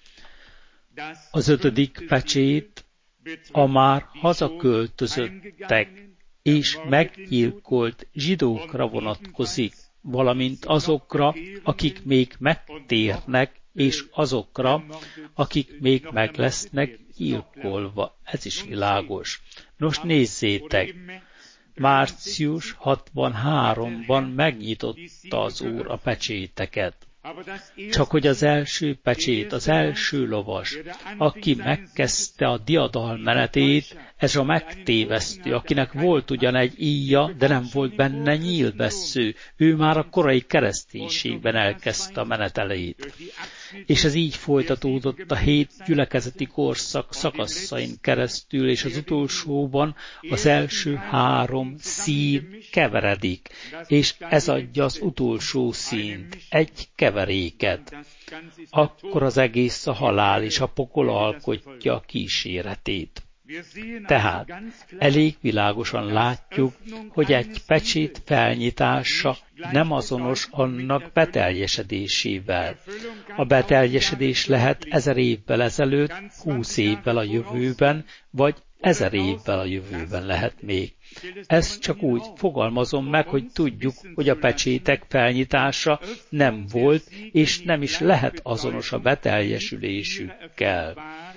Az 5. pecsét a már hazaköltözöttek és meggyilkolt zsidókra vonatkozik, valamint azokra, akik még megtérnek, és azokra, akik még meg lesznek gyilkolva. Ez is világos. Nos, nézzétek! Március 63-ban megnyitotta az Úr a pecséteket. Csak hogy az első pecsét, az első lovas, aki megkezdte a diadalmenetét, ez a megtévesztő, akinek volt ugyan egy íja, de nem volt benne nyílvessző, ő már a korai kereszténységben elkezdte a menetelét. És ez így folytatódott a 7 gyülekezeti korszak szakaszain keresztül, és az utolsóban az első 3 szín keveredik, és ez adja az utolsó színt, egy keveréket. Akkor az egész a halál és a pokol alkotja a kíséretét. Tehát elég világosan látjuk, hogy egy pecsét felnyitása nem azonos annak beteljesedésével. A beteljesedés lehet 1000 évvel ezelőtt, 20 évvel a jövőben, vagy 1000 évvel a jövőben lehet még. Ezt csak úgy fogalmazom meg, hogy tudjuk, hogy a pecsétek felnyitása nem volt, és nem is lehet azonos a beteljesülésükkel,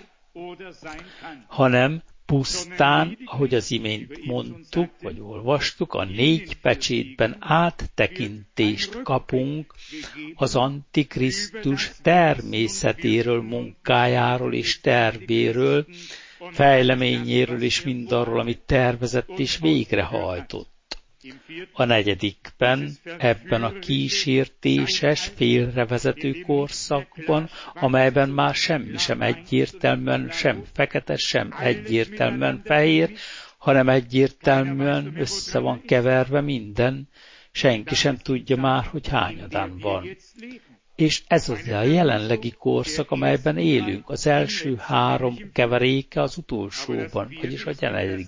hanem pusztán, ahogy az imént mondtuk, vagy olvastuk, a 4 pecsétben áttekintést kapunk az Antikrisztus természetéről, munkájáról és tervéről, fejleményéről és mindarról, amit tervezett és végrehajtott. A 4. ebben a kísértéses, félrevezető korszakban, amelyben már semmi sem egyértelműen, sem fekete, sem egyértelműen fehér, hanem egyértelműen össze van keverve minden, senki sem tudja már, hogy hányadán van. És ez az a jelenlegi korszak, amelyben élünk, az első 3 keveréke az utolsóban, vagyis a 4.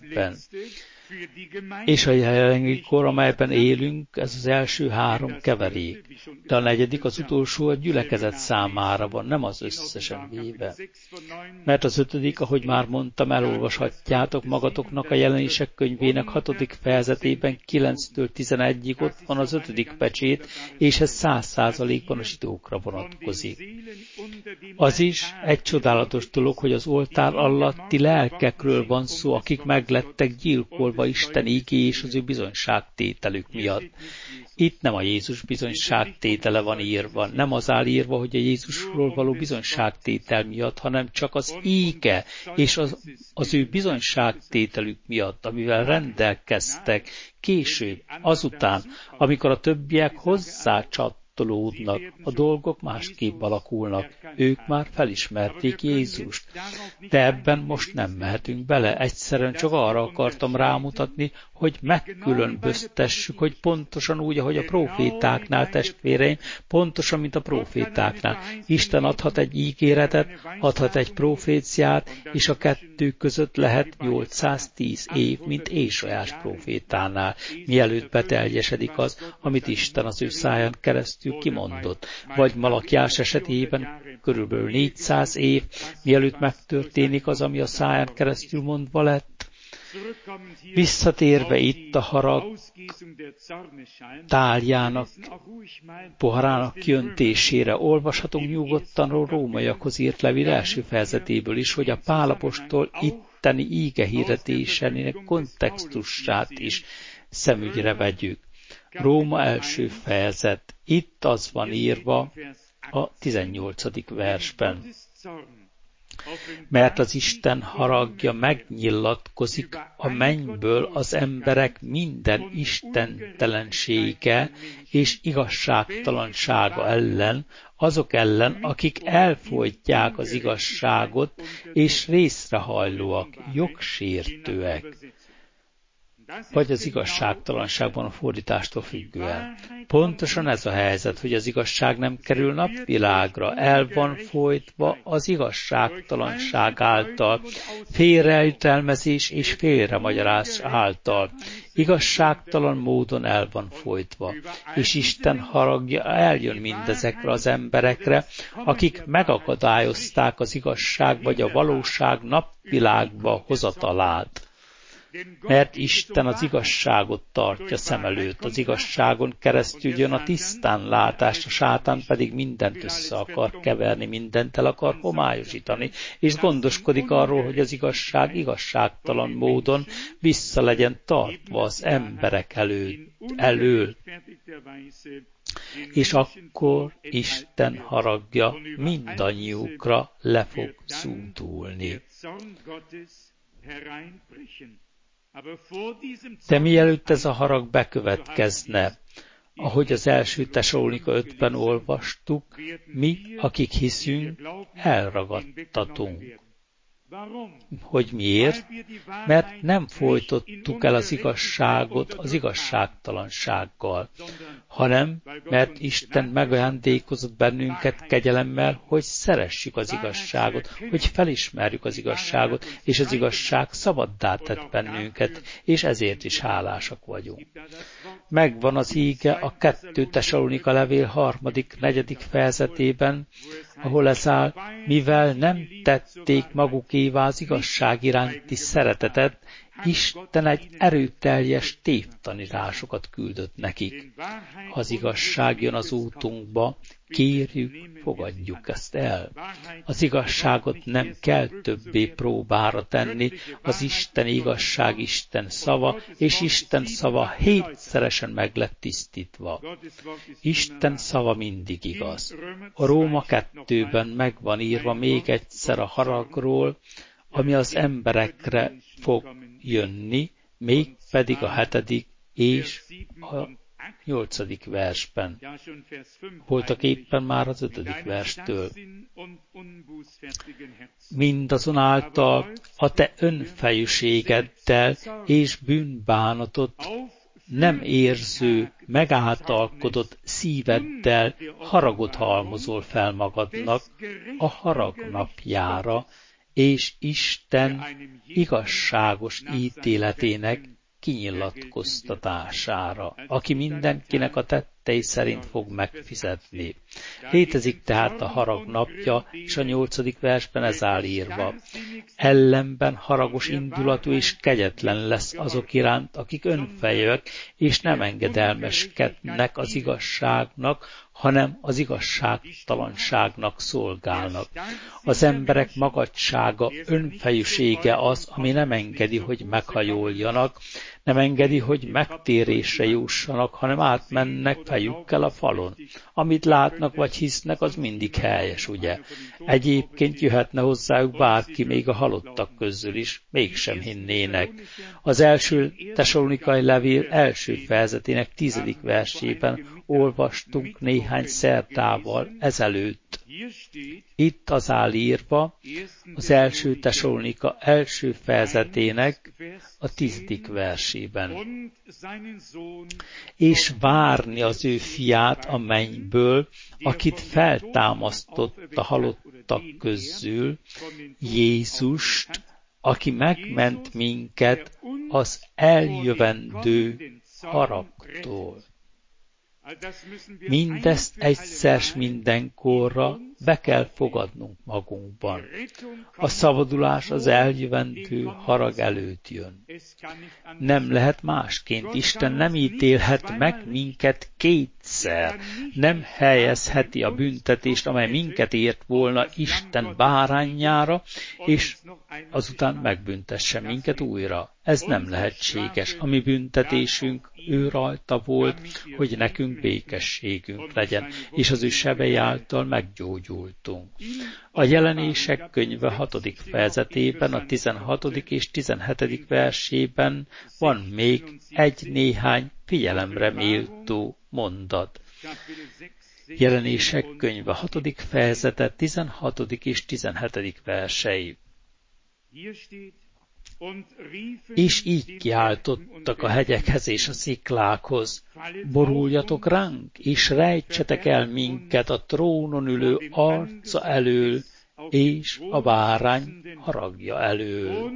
És a jelenlegi kor, amelyben élünk, ez az első 3 keverék. De a 4. az utolsó a gyülekezet számára van, nem az összesen véve. Mert az 5., ahogy már mondtam, elolvashatjátok magatoknak a Jelenések könyvének 6. fejezetében 9-től 11-ig ott van az 5. pecsét, és ez 100%-ban a zsidókra vonatkozik. Az is egy csodálatos dolog, hogy az oltár alatti lelkekről van szó, akik meglettek gyilkolva Isten igé és az ő bizonyságtételük miatt. Itt nem a Jézus bizonyságtétele van írva, nem az áll írva, hogy a Jézusról való bizonyságtétel miatt, hanem csak az íge és az ő bizonyságtételük miatt, amivel rendelkeztek később, azután, amikor a többiek hozzácsattak áttolódnak, a dolgok másképp alakulnak. Ők már felismerték Jézust. De ebben most nem mehetünk bele. Egyszerűen csak arra akartam rámutatni, hogy megkülönböztessük, hogy pontosan úgy, ahogy a profétáknál, testvéreim, pontosan, mint a profétáknál. Isten adhat egy ígéretet, adhat egy proféciát, és a kettő között lehet 810 év, mint Ézsaiás profétánál, mielőtt beteljesedik az, amit Isten az ő száján keresztül kimondott. Vagy Malakiás esetében körülbelül 400 év, mielőtt megtörténik az, ami a száján keresztül mondva lett. Visszatérve itt a harag táljának, poharának kiöntésére, olvashatunk nyugodtan a Rómaiakhoz írt levél első fejezetéből is, hogy a Pál apostol itteni ígehirdetésének kontextusát is szemügyre vegyük. Róma első fejezet. Itt az van írva a 18. versben. Mert az Isten haragja megnyilatkozik a mennyből az emberek minden istentelensége és igazságtalansága ellen, azok ellen, akik elfojtják az igazságot, és részrehajlóak, jogsértőek. Vagy az igazságtalanságban a fordítástól függően. Pontosan ez a helyzet, hogy az igazság nem kerül napvilágra, el van folytva az igazságtalanság által, félreértelmezés és félremagyarázás által. Igazságtalan módon el van folytva, és Isten haragja eljön mindezekre az emberekre, akik megakadályozták az igazság vagy a valóság napvilágba hozatalát. Mert Isten az igazságot tartja szem előtt, az igazságon keresztül jön a tisztán látás, a sátán pedig mindent össze akar keverni, mindent el akar homályosítani, és gondoskodik arról, hogy az igazság igazságtalan módon vissza legyen tartva az emberek elől. És akkor Isten haragja mindannyiukra le fog zúdulni. De mielőtt ez a harag bekövetkezne, ahogy az első Tesalónika 5-ben olvastuk, mi, akik hiszünk, elragadtatunk. Hogy miért? Mert nem folytottuk el az igazságot az igazságtalansággal, hanem mert Isten megajándékozott bennünket kegyelemmel, hogy szeressük az igazságot, hogy felismerjük az igazságot, és az igazság szabaddá tett bennünket, és ezért is hálásak vagyunk. Megvan az íge a 2 Tesalónika levél 3., 4. fejezetében, ahol ez áll, mivel nem tették magukévá az igazság iránti szeretetet, Isten egy erőteljes tévtanításokat küldött nekik. Ha az igazság jön az útunkba, kérjük, fogadjuk ezt el. Az igazságot nem kell többé próbára tenni, az Isten igazság Isten szava, és Isten szava 7-szeresen meg lett tisztítva. Isten szava mindig igaz. A Róma 2-ben meg van írva még egyszer a haragról, ami az emberekre fog jönni, mégpedig a 7. és a 8. versben. Voltak éppen már az 5. verstől. Mindazonáltal a te önfejűségeddel és bűnbánatot nem érző, megáltalkodott szíveddel haragot halmozol fel magadnak a harag napjára, és Isten igazságos ítéletének kinyilatkoztatására, aki mindenkinek a tettei szerint fog megfizetni. Létezik tehát a harag napja, és a 8. versben ez áll írva. Ellenben haragos indulatú és kegyetlen lesz azok iránt, akik önfejűek, és nem engedelmeskednek az igazságnak, hanem az igazságtalanságnak szolgálnak. Az emberek magadsága, önfejűsége az, ami nem engedi, hogy meghajoljanak, nem engedi, hogy megtérésre jussanak, hanem átmennek fejükkel a falon. Amit látnak vagy hisznek, az mindig helyes, ugye? Egyébként jöhetne hozzájuk bárki, még a halottak közül is, mégsem hinnének. Az első Tesalonikai levél első fejezetének 10. versében olvastunk néhány szerdával ezelőtt. Itt az áll írva az első Tesalonika első fejezetének a 10. versében. És várni az ő fiát a mennyből, akit feltámasztott a halottak közül, Jézust, aki megment minket az eljövendő haragtól. Mindezt egyszer mindenkorra be kell fogadnunk magunkban. A szabadulás az eljövendő harag előtt jön. Nem lehet másként. Isten nem ítélhet meg minket kétszer. Nem helyezheti a büntetést, amely minket ért volna Isten bárányára, és azután megbüntesse minket újra. Ez nem lehetséges. A mi büntetésünk ő rajta volt, hogy nekünk békességünk legyen, és az ő sebei által meggyógyultunk. A Jelenések könyve 6. fejezetében, a 16. és 17. versében van még néhány figyelemre méltó mondat. Jelenések könyve 6. fejezete 16. és 17. versei. És így kiáltottak a hegyekhez és a sziklákhoz: boruljatok ránk, és rejtsetek el minket a trónon ülő arca elől, és a bárány haragja elől.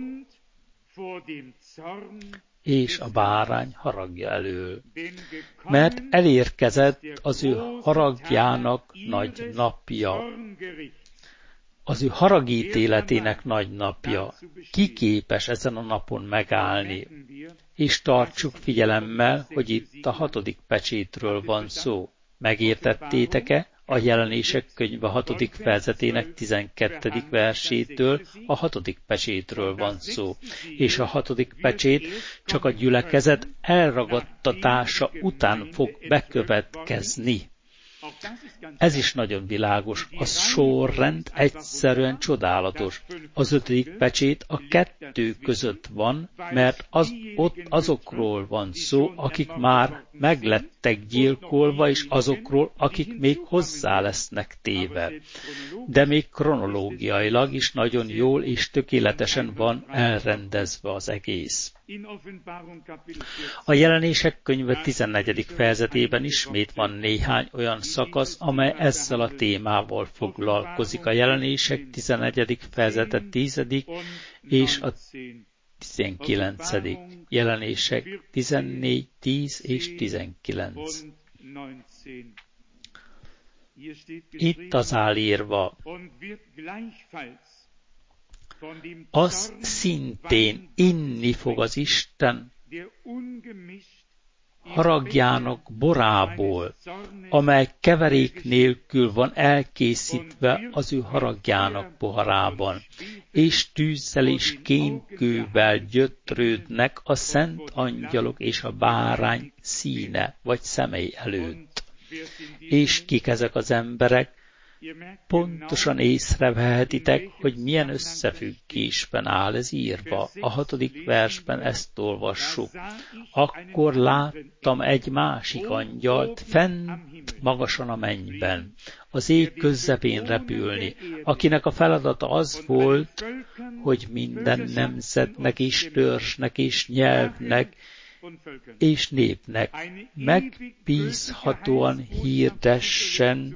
És a bárány haragja elől. Mert elérkezett az ő haragjának nagy napja. Az ő haragítéletének nagy napja. Ki képes ezen a napon megállni? És tartsuk figyelemmel, hogy itt a 6. pecsétről van szó. Megértettétek-e? A Jelenések könyve 6. fejezetének 12. versétől a 6. pecsétről van szó. És a 6. pecsét csak a gyülekezet elragadtatása után fog bekövetkezni. Ez is nagyon világos. A sorrend egyszerűen csodálatos. Az 5. pecsét a 2 között van, mert ott azokról van szó, akik már meglettek gyilkolva, és azokról, akik még hozzá lesznek téve. De még kronológiailag is nagyon jól és tökéletesen van elrendezve az egész. A Jelenések könyve 14. fejezetében ismét van néhány olyan szakasz, amely ezzel a témával foglalkozik. A Jelenések 11. fejezete 10. és a 19. Jelenések 14, 10 és 19. Itt az áll írva: az szintén inni fog az Isten haragjának borából, amely keverék nélkül van elkészítve az ő haragjának poharában, és tűzzel és kénkővel gyötrődnek a szent angyalok és a bárány színe vagy szemei előtt. És kik ezek az emberek? Pontosan észrevehetitek, hogy milyen összefüggésben áll ez írva. A 6. versben ezt olvassuk. Akkor láttam egy másik angyalt fent magasan a mennyben, az ég közepén repülni, akinek a feladata az volt, hogy minden nemzetnek és törzsnek és nyelvnek és népnek megbízhatóan hirdessen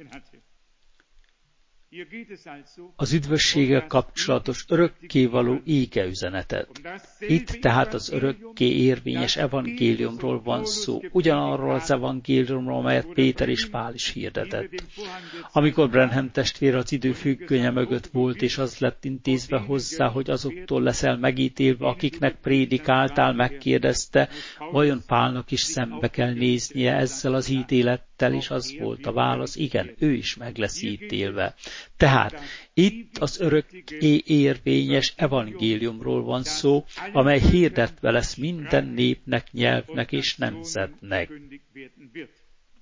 az üdvösséggel kapcsolatos örökkévaló égeüzenetet. Itt tehát az örökké érvényes evangéliumról van szó, ugyanarról az evangéliumról, amelyet Péter és Pál is hirdetett. Amikor Branham testvér az idő függönye mögött volt, és az lett intézve hozzá, hogy azoktól leszel megítélve, akiknek prédikáltál, megkérdezte, vajon Pálnak is szembe kell néznie ezzel az ítélettel, és az volt a válasz: igen, ő is meg lesz ítélve. Tehát itt az örökké érvényes evangéliumról van szó, amely hirdetve lesz minden népnek, nyelvnek és nemzetnek.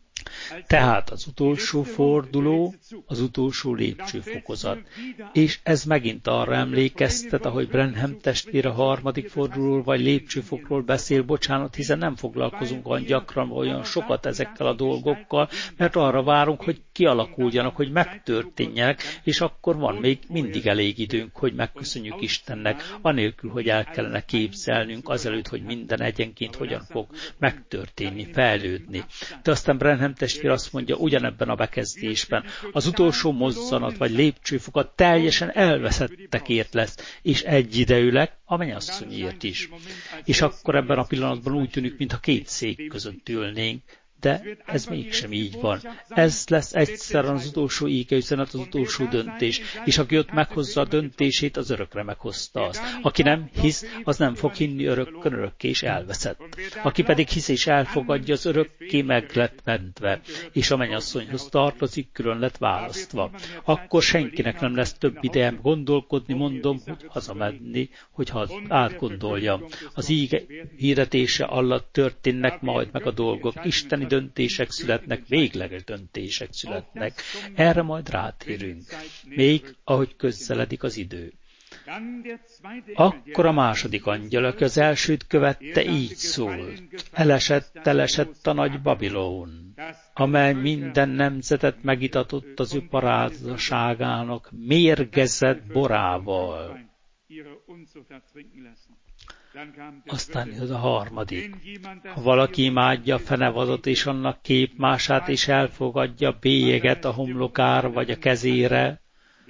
Tehát az utolsó forduló, az utolsó lépcsőfokozat. És ez megint arra emlékeztet, ahogy Branham testvér a harmadik fordulóról vagy lépcsőfokról beszél, bocsánat, hiszen nem foglalkozunk olyan gyakran, olyan sokat ezekkel a dolgokkal, mert arra várunk, hogy kialakuljanak, hogy megtörténjenek, és akkor van még mindig elég időnk, hogy megköszönjük Istennek, anélkül, hogy el kellene képzelnünk azelőtt, hogy minden egyenként hogyan fog megtörténni, fejlődni. De aztán Branham testvér azt mondja ugyanebben a bekezdésben, az utolsó mozzanat vagy lépcsőfokat teljesen elveszettekért lesz, és egyidejűleg a mennyasszonyért is. És akkor ebben a pillanatban úgy tűnik, mintha két szék között ülnénk, de ez mégsem így van. Ez lesz egyszerűen az utolsó ígeüzenet, az utolsó döntés, és aki ott meghozza a döntését, az örökre meghozta azt. Aki nem hisz, az nem fog hinni örökké és elveszett. Aki pedig hisz és elfogadja, az örökké meg lett mentve, és a mennyasszonyhoz tartozik, külön lett választva. Akkor senkinek nem lesz több ideje gondolkodni, mondom, hogy hazamenni, hogy átgondoljam. Az íge hirdetése alatt történnek majd meg a dolgok. Isteni döntések születnek, végleges döntések születnek. Erre majd rátérünk, még ahogy közeledik az idő. Akkor a második angyal, aki az elsőt követte, így szólt. Elesett a nagy Babilón, amely minden nemzetet megitatott az ő parázaságának mérgezett borával. Aztán jön a harmadik. Ha valaki imádja a fenevadot és annak képmását, és elfogadja a bélyeget a homlokára vagy a kezére,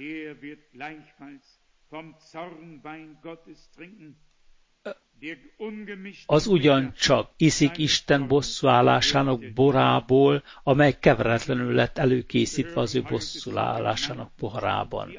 az ugyancsak iszik Isten bosszúállásának borából, amely keveretlenül lett előkészítve az ő bosszúállásának poharában.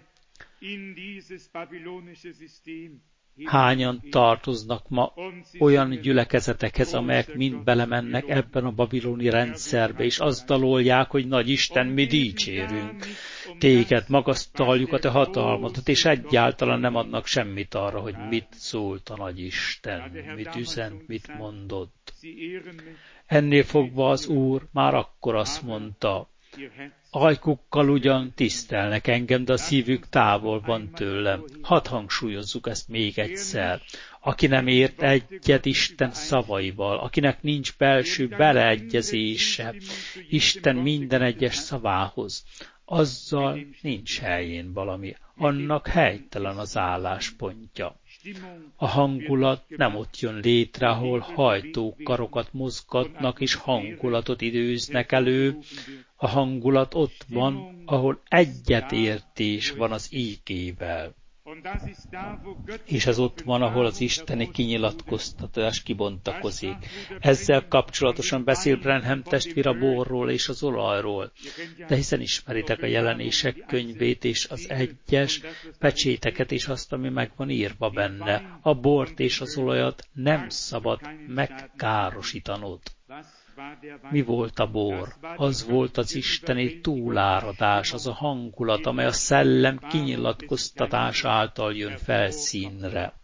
Hányan tartoznak ma olyan gyülekezetekhez, amelyek mind belemennek ebben a babiloni rendszerbe, és azt dalolják, hogy nagy Isten, mi dicsérünk téged, magasztaljuk a te hatalmadat, és egyáltalán nem adnak semmit arra, hogy mit szólt a nagy Isten, mit üzent, mit mondott. Ennél fogva az Úr már akkor azt mondta, ajkukkal ugyan tisztelnek engem, de a szívük távol van tőlem. Hadd hangsúlyozzuk ezt még egyszer. Aki nem ért egyet Isten szavaival, akinek nincs belső beleegyezése Isten minden egyes szavához, azzal nincs helyén valami, annak helytelen az álláspontja. A hangulat nem ott jön létre, ahol hajtókarokat mozgatnak és hangulatot időznek elő. A hangulat ott van, ahol egyetértés van az ígével. És ez ott van, ahol az isteni kinyilatkoztatás kibontakozik. Ezzel kapcsolatosan beszél Branham testvér a borról és az olajról. De hiszen ismeritek a jelenések könyvét és az egyes pecséteket és azt, ami meg van írva benne. A bort és az olajat nem szabad megkárosítanod. Mi volt a bor? Az volt az isteni túláradás, az a hangulat, amely a szellem kinyilatkoztatás által jön felszínre.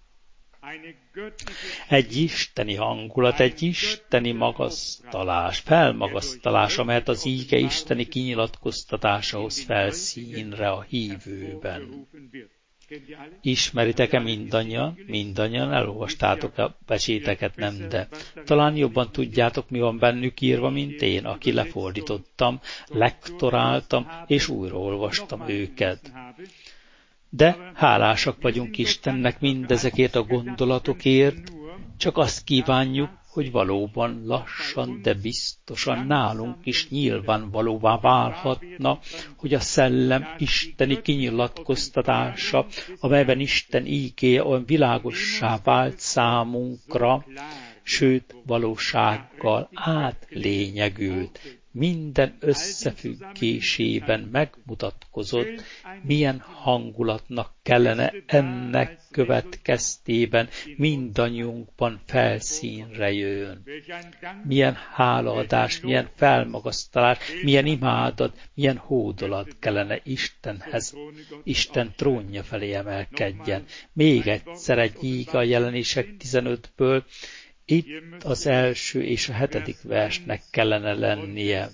Egy isteni hangulat, egy isteni magasztalás, felmagasztalás, amelyet az íge isteni kinyilatkoztatása hoz felszínre a hívőben. Ismeritek-e mindannyian elolvastátok a pecséteket, nem, de talán jobban tudjátok, mi van bennük írva, mint én, aki lefordítottam, lektoráltam, és újraolvastam őket. De hálásak vagyunk Istennek mindezekért a gondolatokért, csak azt kívánjuk, hogy valóban lassan, de biztosan nálunk is nyilvánvalóvá válhatna, hogy a szellem isteni kinyilatkoztatása, amelyben Isten ígéje olyan világossá vált számunkra, sőt valósággal átlényegült, minden összefüggésében megmutatkozott, milyen hangulatnak kellene ennek következtében mindannyiunkban felszínre jön. Milyen hálaadás, milyen felmagasztalás, milyen imádat, milyen hódolat kellene Istenhez, Isten trónja felé emelkedjen. Még egyszer egy íge a Jelenések 15-ből, Itt az első és a 7. versnek kellene lennie.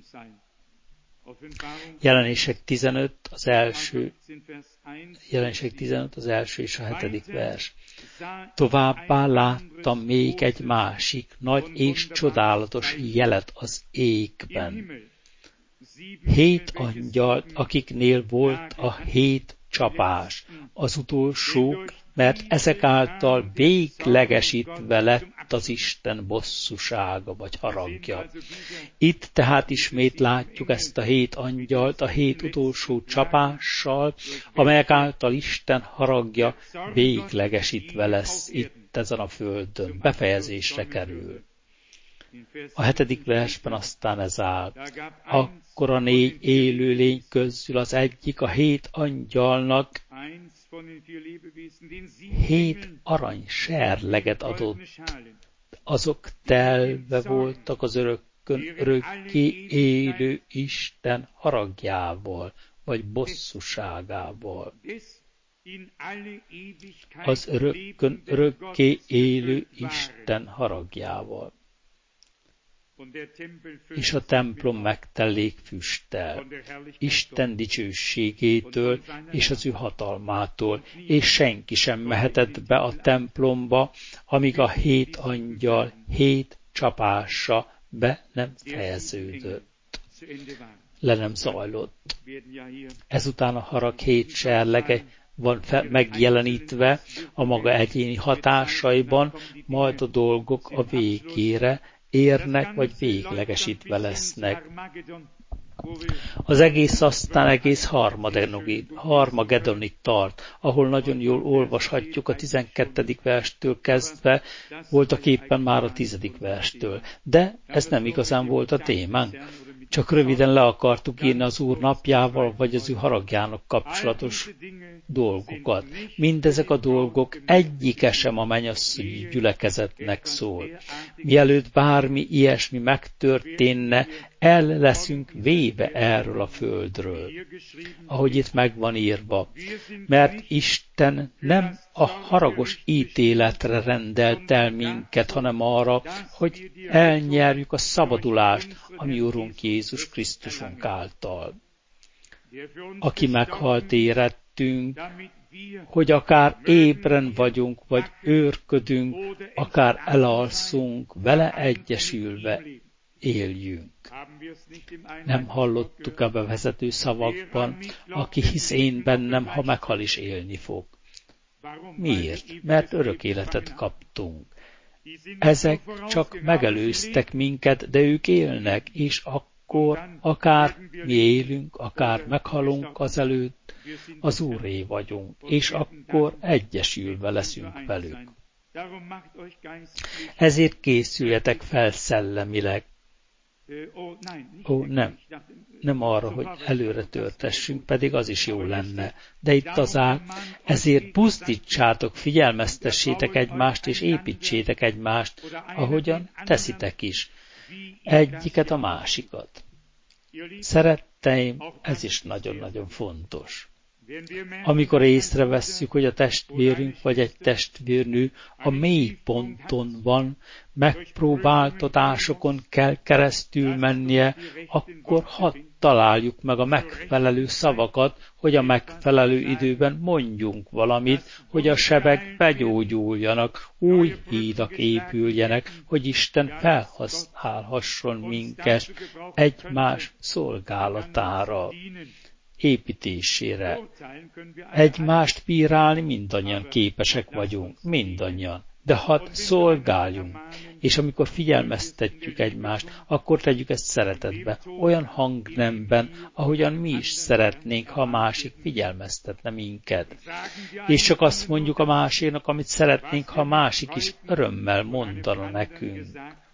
Jelenések 15 az első és a 7. vers. Továbbá láttam még egy másik, nagy és csodálatos jelet az égben. 7 angyalt, akiknél volt a 7 csapás, az utolsók, mert ezek által véglegesítve lett az Isten bosszúsága vagy haragja. Itt tehát ismét látjuk ezt a 7 angyalt a 7 utolsó csapással, amelyek által Isten haragja véglegesítve lesz itt ezen a földön, befejezésre kerül. A 7. versben aztán ez áll. Akkor a 4 élőlény közül az egyik a 7 angyalnak 7 arany serleget adott. Azok telve voltak az örökké élő Isten haragjával, vagy bosszúságával. Az örökké élő Isten haragjával. És a templom megtelik füsttel, Isten dicsőségétől és az ő hatalmától, és senki sem mehetett be a templomba, amíg a 7 angyal 7 csapása be nem fejeződött, le nem zajlott. Ezután a harag 7 serlege van megjelenítve a maga egyéni hatásaiban, majd a dolgok a végére érnek, vagy véglegesítve lesznek. Az egész aztán egész Harmagedonig tart, ahol nagyon jól olvashatjuk a 12. verstől kezdve, voltak éppen már a 10. verstől. De ez nem igazán volt a témánk. Csak röviden le akartuk írni az Úr napjával, vagy az ő haragjának kapcsolatos dolgokat. Mindezek a dolgok egyike sem a mennyasszonyi gyülekezetnek szól. Mielőtt bármi ilyesmi megtörténne, el leszünk véve erről a földről, ahogy itt meg van írva, mert Isten nem a haragos ítéletre rendelt el minket, hanem arra, hogy elnyerjük a szabadulást, ami Urunk Jézus Krisztusunk által. Aki meghalt érettünk, hogy akár ébren vagyunk, vagy őrködünk, akár elalszunk, vele egyesülve éljünk. Nem hallottuk a bevezető szavakban, aki hisz én bennem, ha meghal is élni fog. Miért? Mert örök életet kaptunk. Ezek csak megelőztek minket, de ők élnek, és akkor akár mi élünk, akár meghalunk azelőtt, az Úré vagyunk, és akkor egyesülve leszünk velük. Ezért készüljetek fel szellemileg. Nem arra, hogy előre törtessünk, pedig az is jó lenne. De itt az áll, ezért pusztítsátok, figyelmeztessétek egymást, és építsétek egymást, ahogyan teszitek is. Egyiket a másikat. Szeretteim, ez is nagyon-nagyon fontos. Amikor észrevesszük, hogy a testvérünk vagy egy testvérnő a mély ponton van, megpróbáltatásokon kell keresztül mennie, akkor hadd találjuk meg a megfelelő szavakat, hogy a megfelelő időben mondjunk valamit, hogy a sebek begyógyuljanak, új hídak épüljenek, hogy Isten felhasználhasson minket egymás szolgálatára, építésére. Egymást bírálni mindannyian képesek vagyunk, mindannyian. De hadd szolgáljunk, és amikor figyelmeztetjük egymást, akkor tegyük ezt szeretetbe, olyan hangnemben, ahogyan mi is szeretnénk, ha a másik figyelmeztetne minket. És csak azt mondjuk a másiknak, amit szeretnénk, ha a másik is örömmel mondana nekünk.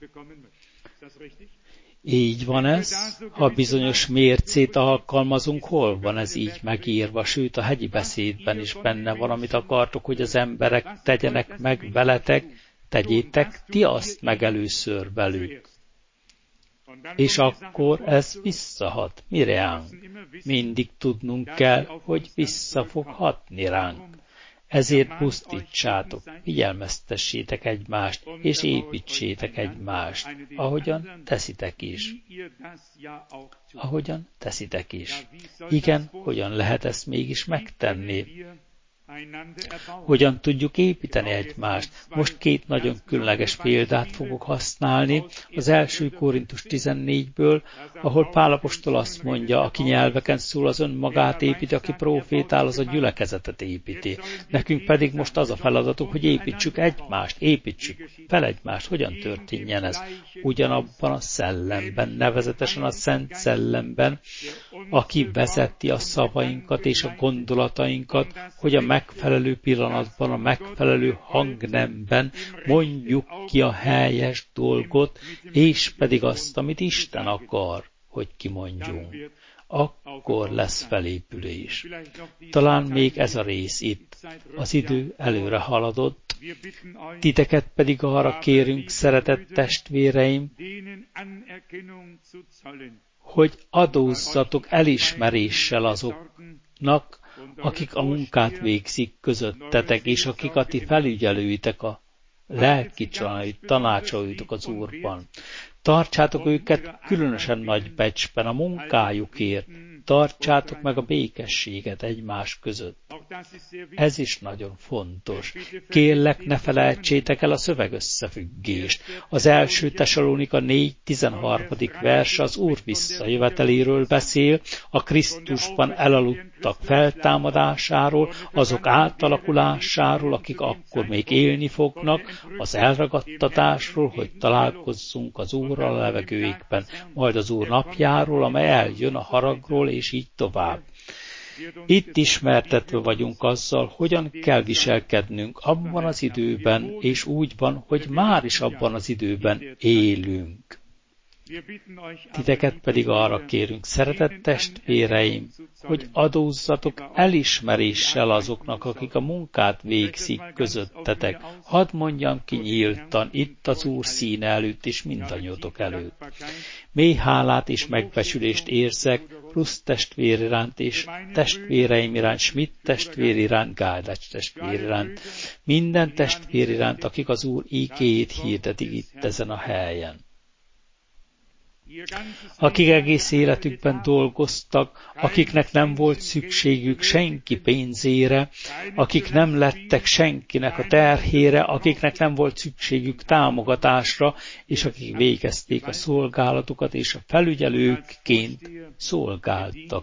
Így van ez, ha bizonyos mércét alkalmazunk, hol van ez így megírva, sőt a hegyi beszédben is benne van, amit akartok, hogy az emberek tegyenek meg veletek, tegyétek ti azt meg először velük. És akkor ez visszahat. Mi ránk? Mindig tudnunk kell, hogy vissza fog hatni ránk. Ezért pusztítsátok, figyelmeztessétek egymást, és építsétek egymást, ahogyan teszitek is. Ahogyan teszitek is. Igen, hogyan lehet ezt mégis megtenni? Hogyan tudjuk építeni egymást? Most két nagyon különleges példát fogok használni. Az első Korintus 14-ből, ahol Pál apostol azt mondja, aki nyelveken szól, az önmagát építi, aki profétál, az a gyülekezetet építi. Nekünk pedig most az a feladatunk, hogy építsük egymást, építsük fel egymást. Hogyan történjen ez? Ugyanabban a szellemben, nevezetesen a Szent Szellemben, aki vezeti a szavainkat és a gondolatainkat, hogy a megfelelő pillanatban, a megfelelő hangnemben mondjuk ki a helyes dolgot, és pedig azt, amit Isten akar, hogy kimondjunk. Akkor lesz felépülés. Talán még ez a rész itt. Az idő előre haladott, titeket pedig arra kérünk, szeretett testvéreim, hogy adózzatok elismeréssel azoknak, akik a munkát végzik közöttetek, és akik a ti felügyelőitek, a lelki tanácsolóitok az Úrban. Tartsátok őket különösen nagy becsben a munkájukért, tartsátok meg a békességet egymás között. Ez is nagyon fontos. Kérlek, ne felejtsétek el a szövegösszefüggést. Az első Tesalónika 4.13. vers az Úr visszajöveteléről beszél, a Krisztusban elaludtak feltámadásáról, azok átalakulásáról, akik akkor még élni fognak, az elragadtatásról, hogy találkozzunk az Úrral a levegőikben, majd az Úr napjáról, amely eljön a haragról, és így tovább. Itt ismertetve vagyunk azzal, hogyan kell viselkednünk abban az időben, és úgy van, hogy már is abban az időben élünk. Titeket pedig arra kérünk, szeretett testvéreim, hogy adózzatok elismeréssel azoknak, akik a munkát végzik közöttetek. Hadd mondjam ki nyíltan, itt az Úr színe előtt és mindannyiótok előtt. Mély hálát és megbecsülést érzek Rusz testvér iránt és testvéreim iránt, Schmidt testvér iránt, Gájdács testvér iránt, minden testvér iránt, akik az Úr ígéjét hirdetik itt ezen a helyen. Akik egész életükben dolgoztak, akiknek nem volt szükségük senki pénzére, akik nem lettek senkinek a terhére, akiknek nem volt szükségük támogatásra, és akik végezték a szolgálatukat, és a felügyelőkként szolgáltak.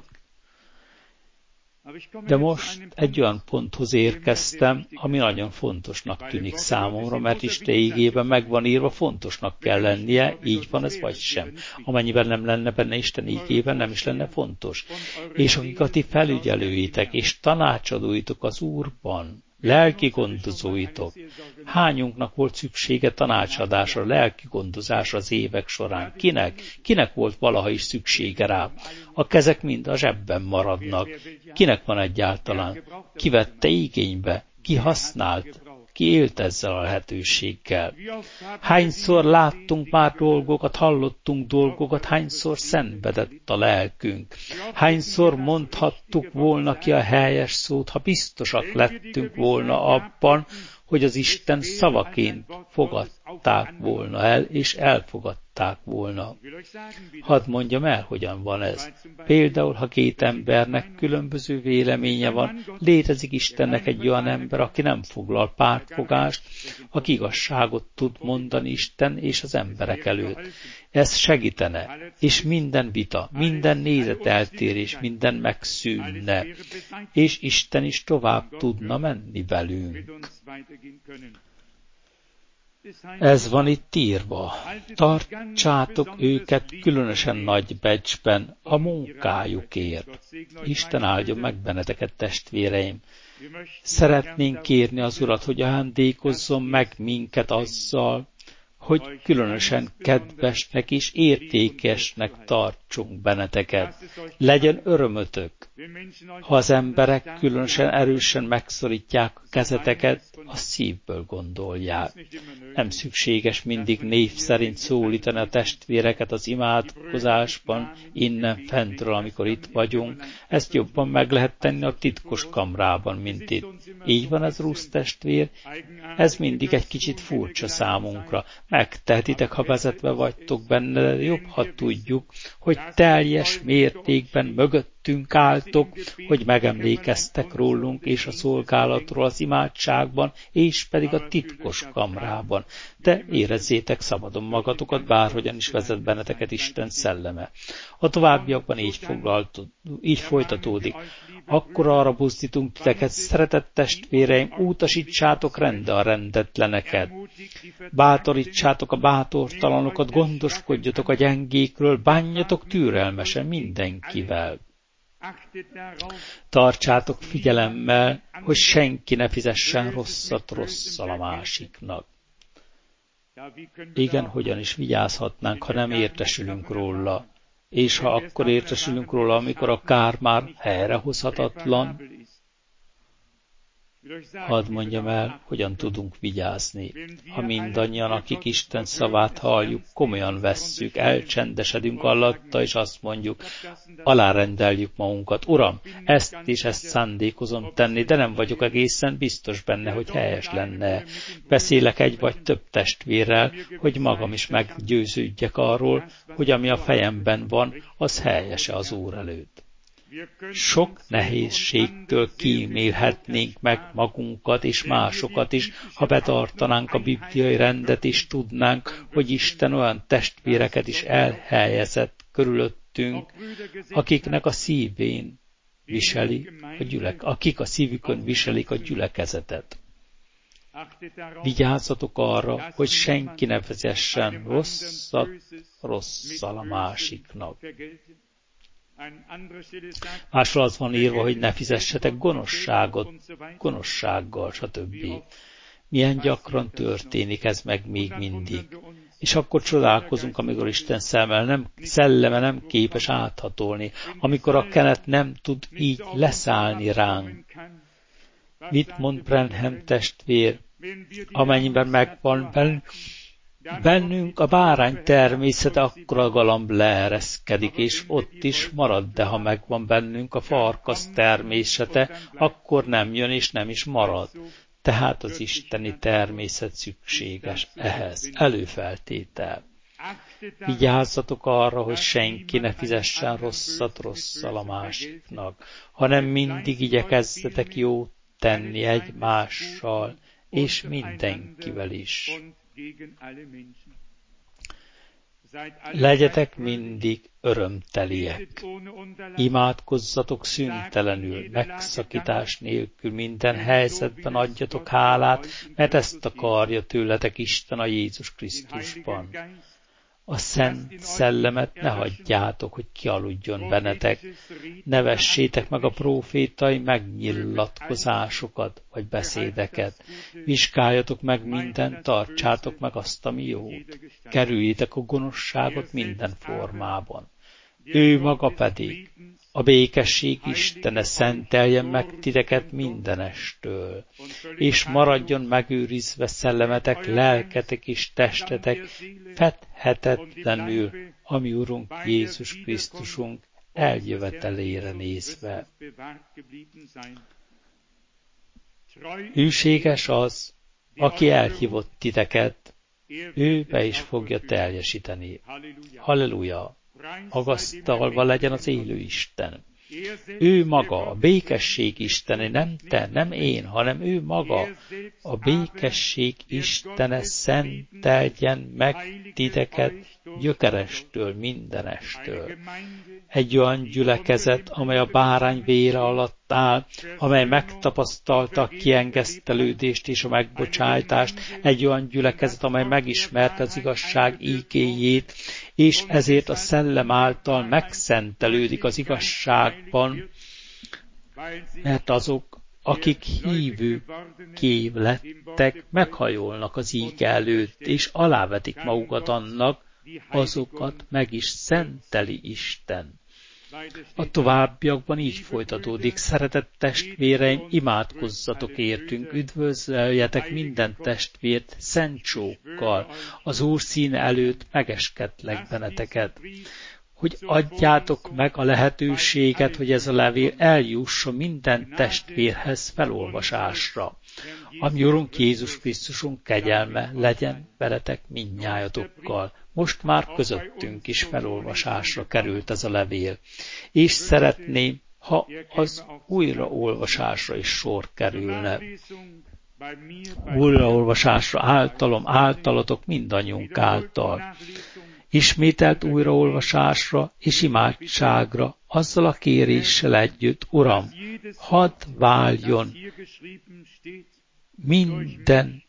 De most egy olyan ponthoz érkeztem, ami nagyon fontosnak tűnik számomra, mert Isten igében meg van írva, fontosnak kell lennie, így van ez vagy sem. Amennyiben nem lenne benne Isten igében, nem is lenne fontos. És akik a ti felügyelőitek és tanácsadóitok az Úrban, lelki gondozóitok. Hányunknak volt szüksége tanácsadásra, lelki gondozásra az évek során? Kinek volt valaha is szüksége rá? A kezek mind a zsebben maradnak. Kinek van egyáltalán? Ki vette igénybe? Ki használt? Ki élt ezzel a lehetőséggel? Hányszor láttunk már dolgokat, hallottunk dolgokat, hányszor szenvedett a lelkünk? Hányszor mondhattuk volna ki a helyes szót, ha biztosak lettünk volna abban, hogy az Isten szavaként fogadták volna el, és elfogadták volna. Hadd mondjam el, hogyan van ez. Például, ha két embernek különböző véleménye van, létezik Istennek egy olyan ember, aki nem foglal pártfogást, aki igazságot tud mondani Isten és az emberek előtt. Ez segítene, és minden vita, minden nézeteltérés, minden megszűnne, és Isten is tovább tudna menni velünk. Ez van itt írva. Tartsátok őket különösen nagy becsben a munkájukért. Isten áldjon meg benneteket, testvéreim. Szeretnénk kérni az Urat, hogy ajándékozzon meg minket azzal, hogy különösen kedvesnek és értékesnek tartsunk benneteket. Legyen örömötök, Ha az emberek különösen erősen megszorítják a kezeteket, a szívből gondolják. Nem szükséges mindig név szerint szólítani a testvéreket az imádkozásban, innen fentről, amikor itt vagyunk. Ezt jobban meg lehet tenni a titkos kamrában, mint itt. Így van ez, Rusz testvér? Ez mindig egy kicsit furcsa számunkra. Megtehetitek, ha vezetve vagytok benne, de jobb, ha tudjuk, hogy teljes mértékben mögöttünk álltok, hogy megemlékeztek rólunk és a szolgálatról az imádságban, és pedig a titkos kamrában. De érezzétek szabadon magatokat, bárhogyan is vezet benneteket Isten szelleme. A továbbiakban így folytatódik. Akkor arra buzdítunk titeket, szeretett testvéreim, utasítsátok rendbe a rendetleneket. Bátorítsátok a bátortalanokat, gondoskodjatok a gyengékről, bánjatok türelmesen mindenkivel. Tartsátok figyelemmel, hogy senki ne fizessen rosszat rosszal a másiknak. Igen, hogyan is vigyázhatnánk, ha nem értesülünk róla, és ha akkor értesülünk róla, amikor a kár már helyrehozhatatlan. Hadd mondjam el, hogyan tudunk vigyázni. Ha mindannyian, akik Isten szavát halljuk, komolyan vesszük, elcsendesedünk alatta, és azt mondjuk, alárendeljük magunkat. Uram, ezt és ezt szándékozom tenni, de nem vagyok egészen biztos benne, hogy helyes lenne. Beszélek egy vagy több testvérrel, hogy magam is meggyőződjek arról, hogy ami a fejemben van, az helyese az Úr előtt. Sok nehézségtől kímélhetnénk meg magunkat és másokat is, ha betartanánk a bibliai rendet, és tudnánk, hogy Isten olyan testvéreket is elhelyezett körülöttünk, akiknek a szívén viseli akik a szívükön viselik a gyülekezetet. Vigyázzatok arra, hogy senki ne vezessen rosszat rosszal a másiknak. Máshol az van írva, hogy ne fizessetek gonoszsággal, stb. Milyen gyakran történik ez meg még mindig. És akkor csodálkozunk, amikor Isten szelleme nem képes áthatolni, amikor a kenet nem tud így leszállni ránk. Mit mond Branham testvér? Amennyiben megvan bennünk a bárány természete, akkor a galamb leereszkedik, és ott is marad, de ha megvan bennünk a farkas természete, akkor nem jön és nem is marad. Tehát az isteni természet szükséges ehhez. Előfeltétel. Vigyázzatok arra, hogy senki ne fizessen rosszat rosszal a másiknak, hanem mindig igyekezzetek jót tenni egymással, és mindenkivel is. Legyetek mindig örömteliek. Imádkozzatok szüntelenül, megszakítás nélkül, minden helyzetben adjatok hálát, mert ezt akarja tőletek Isten a Jézus Krisztusban. A Szent Szellemet ne hagyjátok, hogy kialudjon bennetek. Ne vessétek meg a prófétai megnyilatkozásokat vagy beszédeket. Vizsgáljatok meg mindent, tartsátok meg azt, ami jó. Kerüljétek a gonoszságot minden formában. Ő maga pedig, a békesség Istene, szenteljen meg titeket mindenestől, és maradjon megőrizve szellemetek, lelketek és testetek fedhetetlenül, ami Urunk Jézus Krisztusunk eljövetelére nézve. Hűséges az, aki elhívott titeket, ő be is fogja teljesíteni. Halleluja! Magasztalva legyen az élő Isten. Ő maga, a békesség Istene, nem te, nem én, hanem ő maga. A békesség Istene szenteljen meg titeket gyökerestől, mindenestől. Egy olyan gyülekezet, amely a bárány vére alatt áll, amely megtapasztalta a kiengesztelődést és a megbocsájtást, egy olyan gyülekezet, amely megismerte az igazság ígéjét, és ezért a szellem által megszentelődik az igazságban, mert azok, akik hívőké lettek, meghajolnak az íge előtt, és alávetik magukat annak, azokat meg is szenteli Isten. A továbbiakban így folytatódik. Szeretett testvéreim, imádkozzatok értünk, üdvözöljetek minden testvért szent csókkal. Az Úr színe előtt megeskedlek benneteket, hogy adjátok meg a lehetőséget, hogy ez a levél eljusson minden testvérhez felolvasásra. Ami Urunk Jézus Krisztusunk kegyelme legyen veletek mindnyájatokkal. Most már közöttünk is felolvasásra került ez a levél, és szeretném, ha az újraolvasásra is sor kerülne. Újraolvasásra általatok mindannyiunk által. Ismételt újraolvasásra és imádságra, azzal a kéréssel együtt, Uram, hadd váljon minden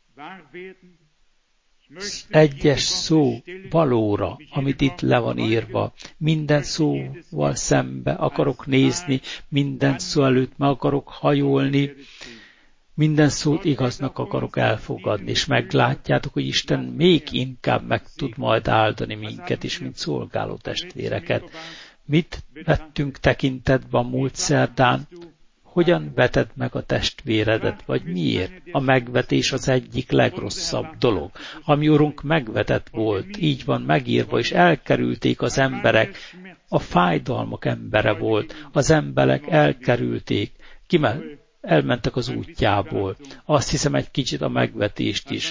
egyes szó valóra, amit itt le van írva. Minden szóval szembe akarok nézni, minden szó előtt meg akarok hajolni, minden szót igaznak akarok elfogadni, és meglátjátok, hogy Isten még inkább meg tud majd áldani minket is, mint szolgáló testvéreket. Mit vettünk tekintetbe a múlt szerdán? Hogyan veted meg a testvéredet, vagy miért? A megvetés az egyik legrosszabb dolog. Ami Urunk megvetett volt, így van megírva, és elkerülték az emberek. A fájdalmak embere volt, az emberek elkerülték. Elmentek az útjából. Azt hiszem, egy kicsit a megvetést is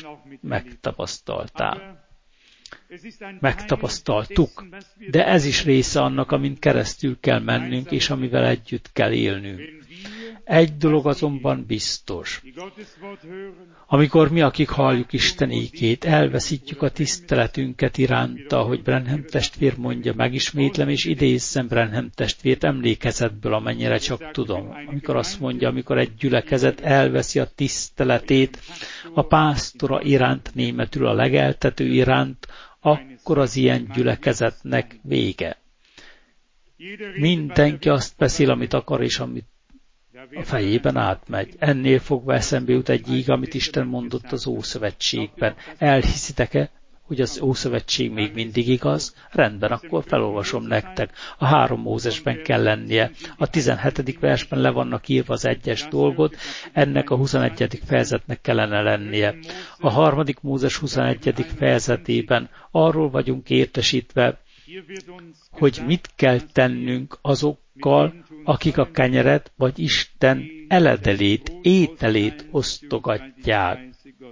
megtapasztaltuk, de ez is része annak, amin keresztül kell mennünk, és amivel együtt kell élnünk. Egy dolog azonban biztos. Amikor mi, akik halljuk Isten ígét, elveszítjük a tiszteletünket iránta, ahogy Branham testvér mondja, megismétlem és idézzem Branham testvért emlékezetből, amennyire csak tudom. Amikor azt mondja, amikor egy gyülekezet elveszi a tiszteletét a pásztora iránt, németül a legeltető iránt, akkor az ilyen gyülekezetnek vége. Mindenki azt beszél, amit akar, és amit a fejében átmegy. Ennél fogva eszembe jut egy íg, amit Isten mondott az Ószövetségben. Elhiszitek-e, hogy az Ószövetség még mindig igaz? Rendben, akkor felolvasom nektek. A 3 Mózesben kell lennie. A 17. versben le vannak írva az egyes dolgot, ennek a 21. fejezetnek kellene lennie. A 3. Mózes 21. fejezetében arról vagyunk értesítve, hogy mit kell tennünk azokkal, akik a kenyeret vagy Isten eledelét, ételét osztogatják.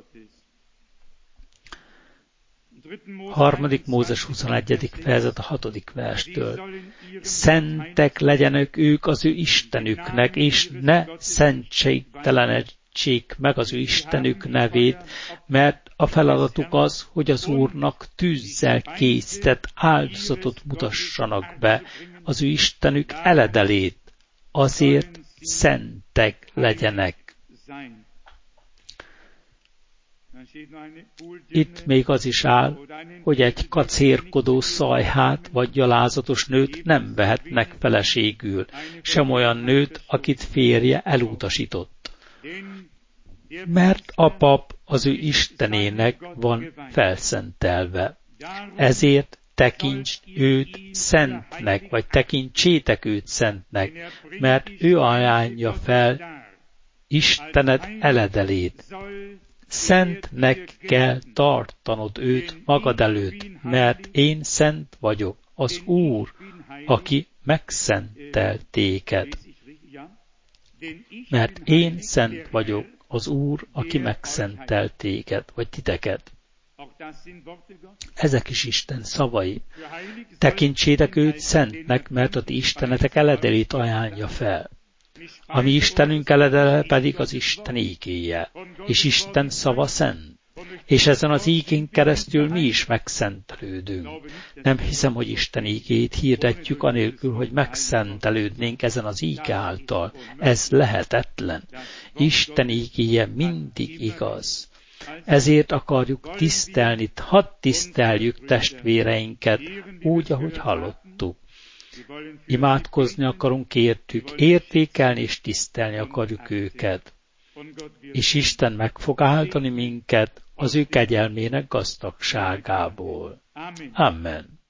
3. Mózes 21. fejezet a 6. verstől. Szentek legyenek ők az ő Istenüknek, és ne szentségtelenítsék meg az ő Istenük nevét, mert a feladatuk az, hogy az Úrnak tűzzel készített áldozatot mutassanak be, az ő Istenük eledelét, azért szentek legyenek. Itt még az is áll, hogy egy kacérkodó szajhát vagy gyalázatos nőt nem vehetnek feleségül, sem olyan nőt, akit férje elutasított. Mert a pap az ő Istenének van felszentelve. Ezért tekintsd őt szentnek, vagy tekintsétek őt szentnek, mert ő ajánlja fel Istened eledelét. Szentnek kell tartanod őt magad előtt, mert én szent vagyok, az Úr, aki megszentel téked. Mert én szent vagyok, az Úr, aki megszentel téged, vagy titeket. Ezek is Isten szavai. Tekintsétek őt szentnek, mert a ti istenetek eledelét ajánlja fel. A mi Istenünk eledele pedig az Isten ígéje, és Isten szava szent. És ezen az ígén keresztül mi is megszentelődünk. Nem hiszem, hogy Isten ígét hirdetjük anélkül, hogy megszentelődnénk ezen az íg által. Ez lehetetlen. Isten ígéje mindig igaz. Ezért akarjuk tisztelni, hadd tiszteljük testvéreinket, úgy, ahogy hallottuk. Imádkozni akarunk értük, értékelni és tisztelni akarjuk őket. És Isten meg fog áldani minket az ő kegyelmének gazdagságából. Amen.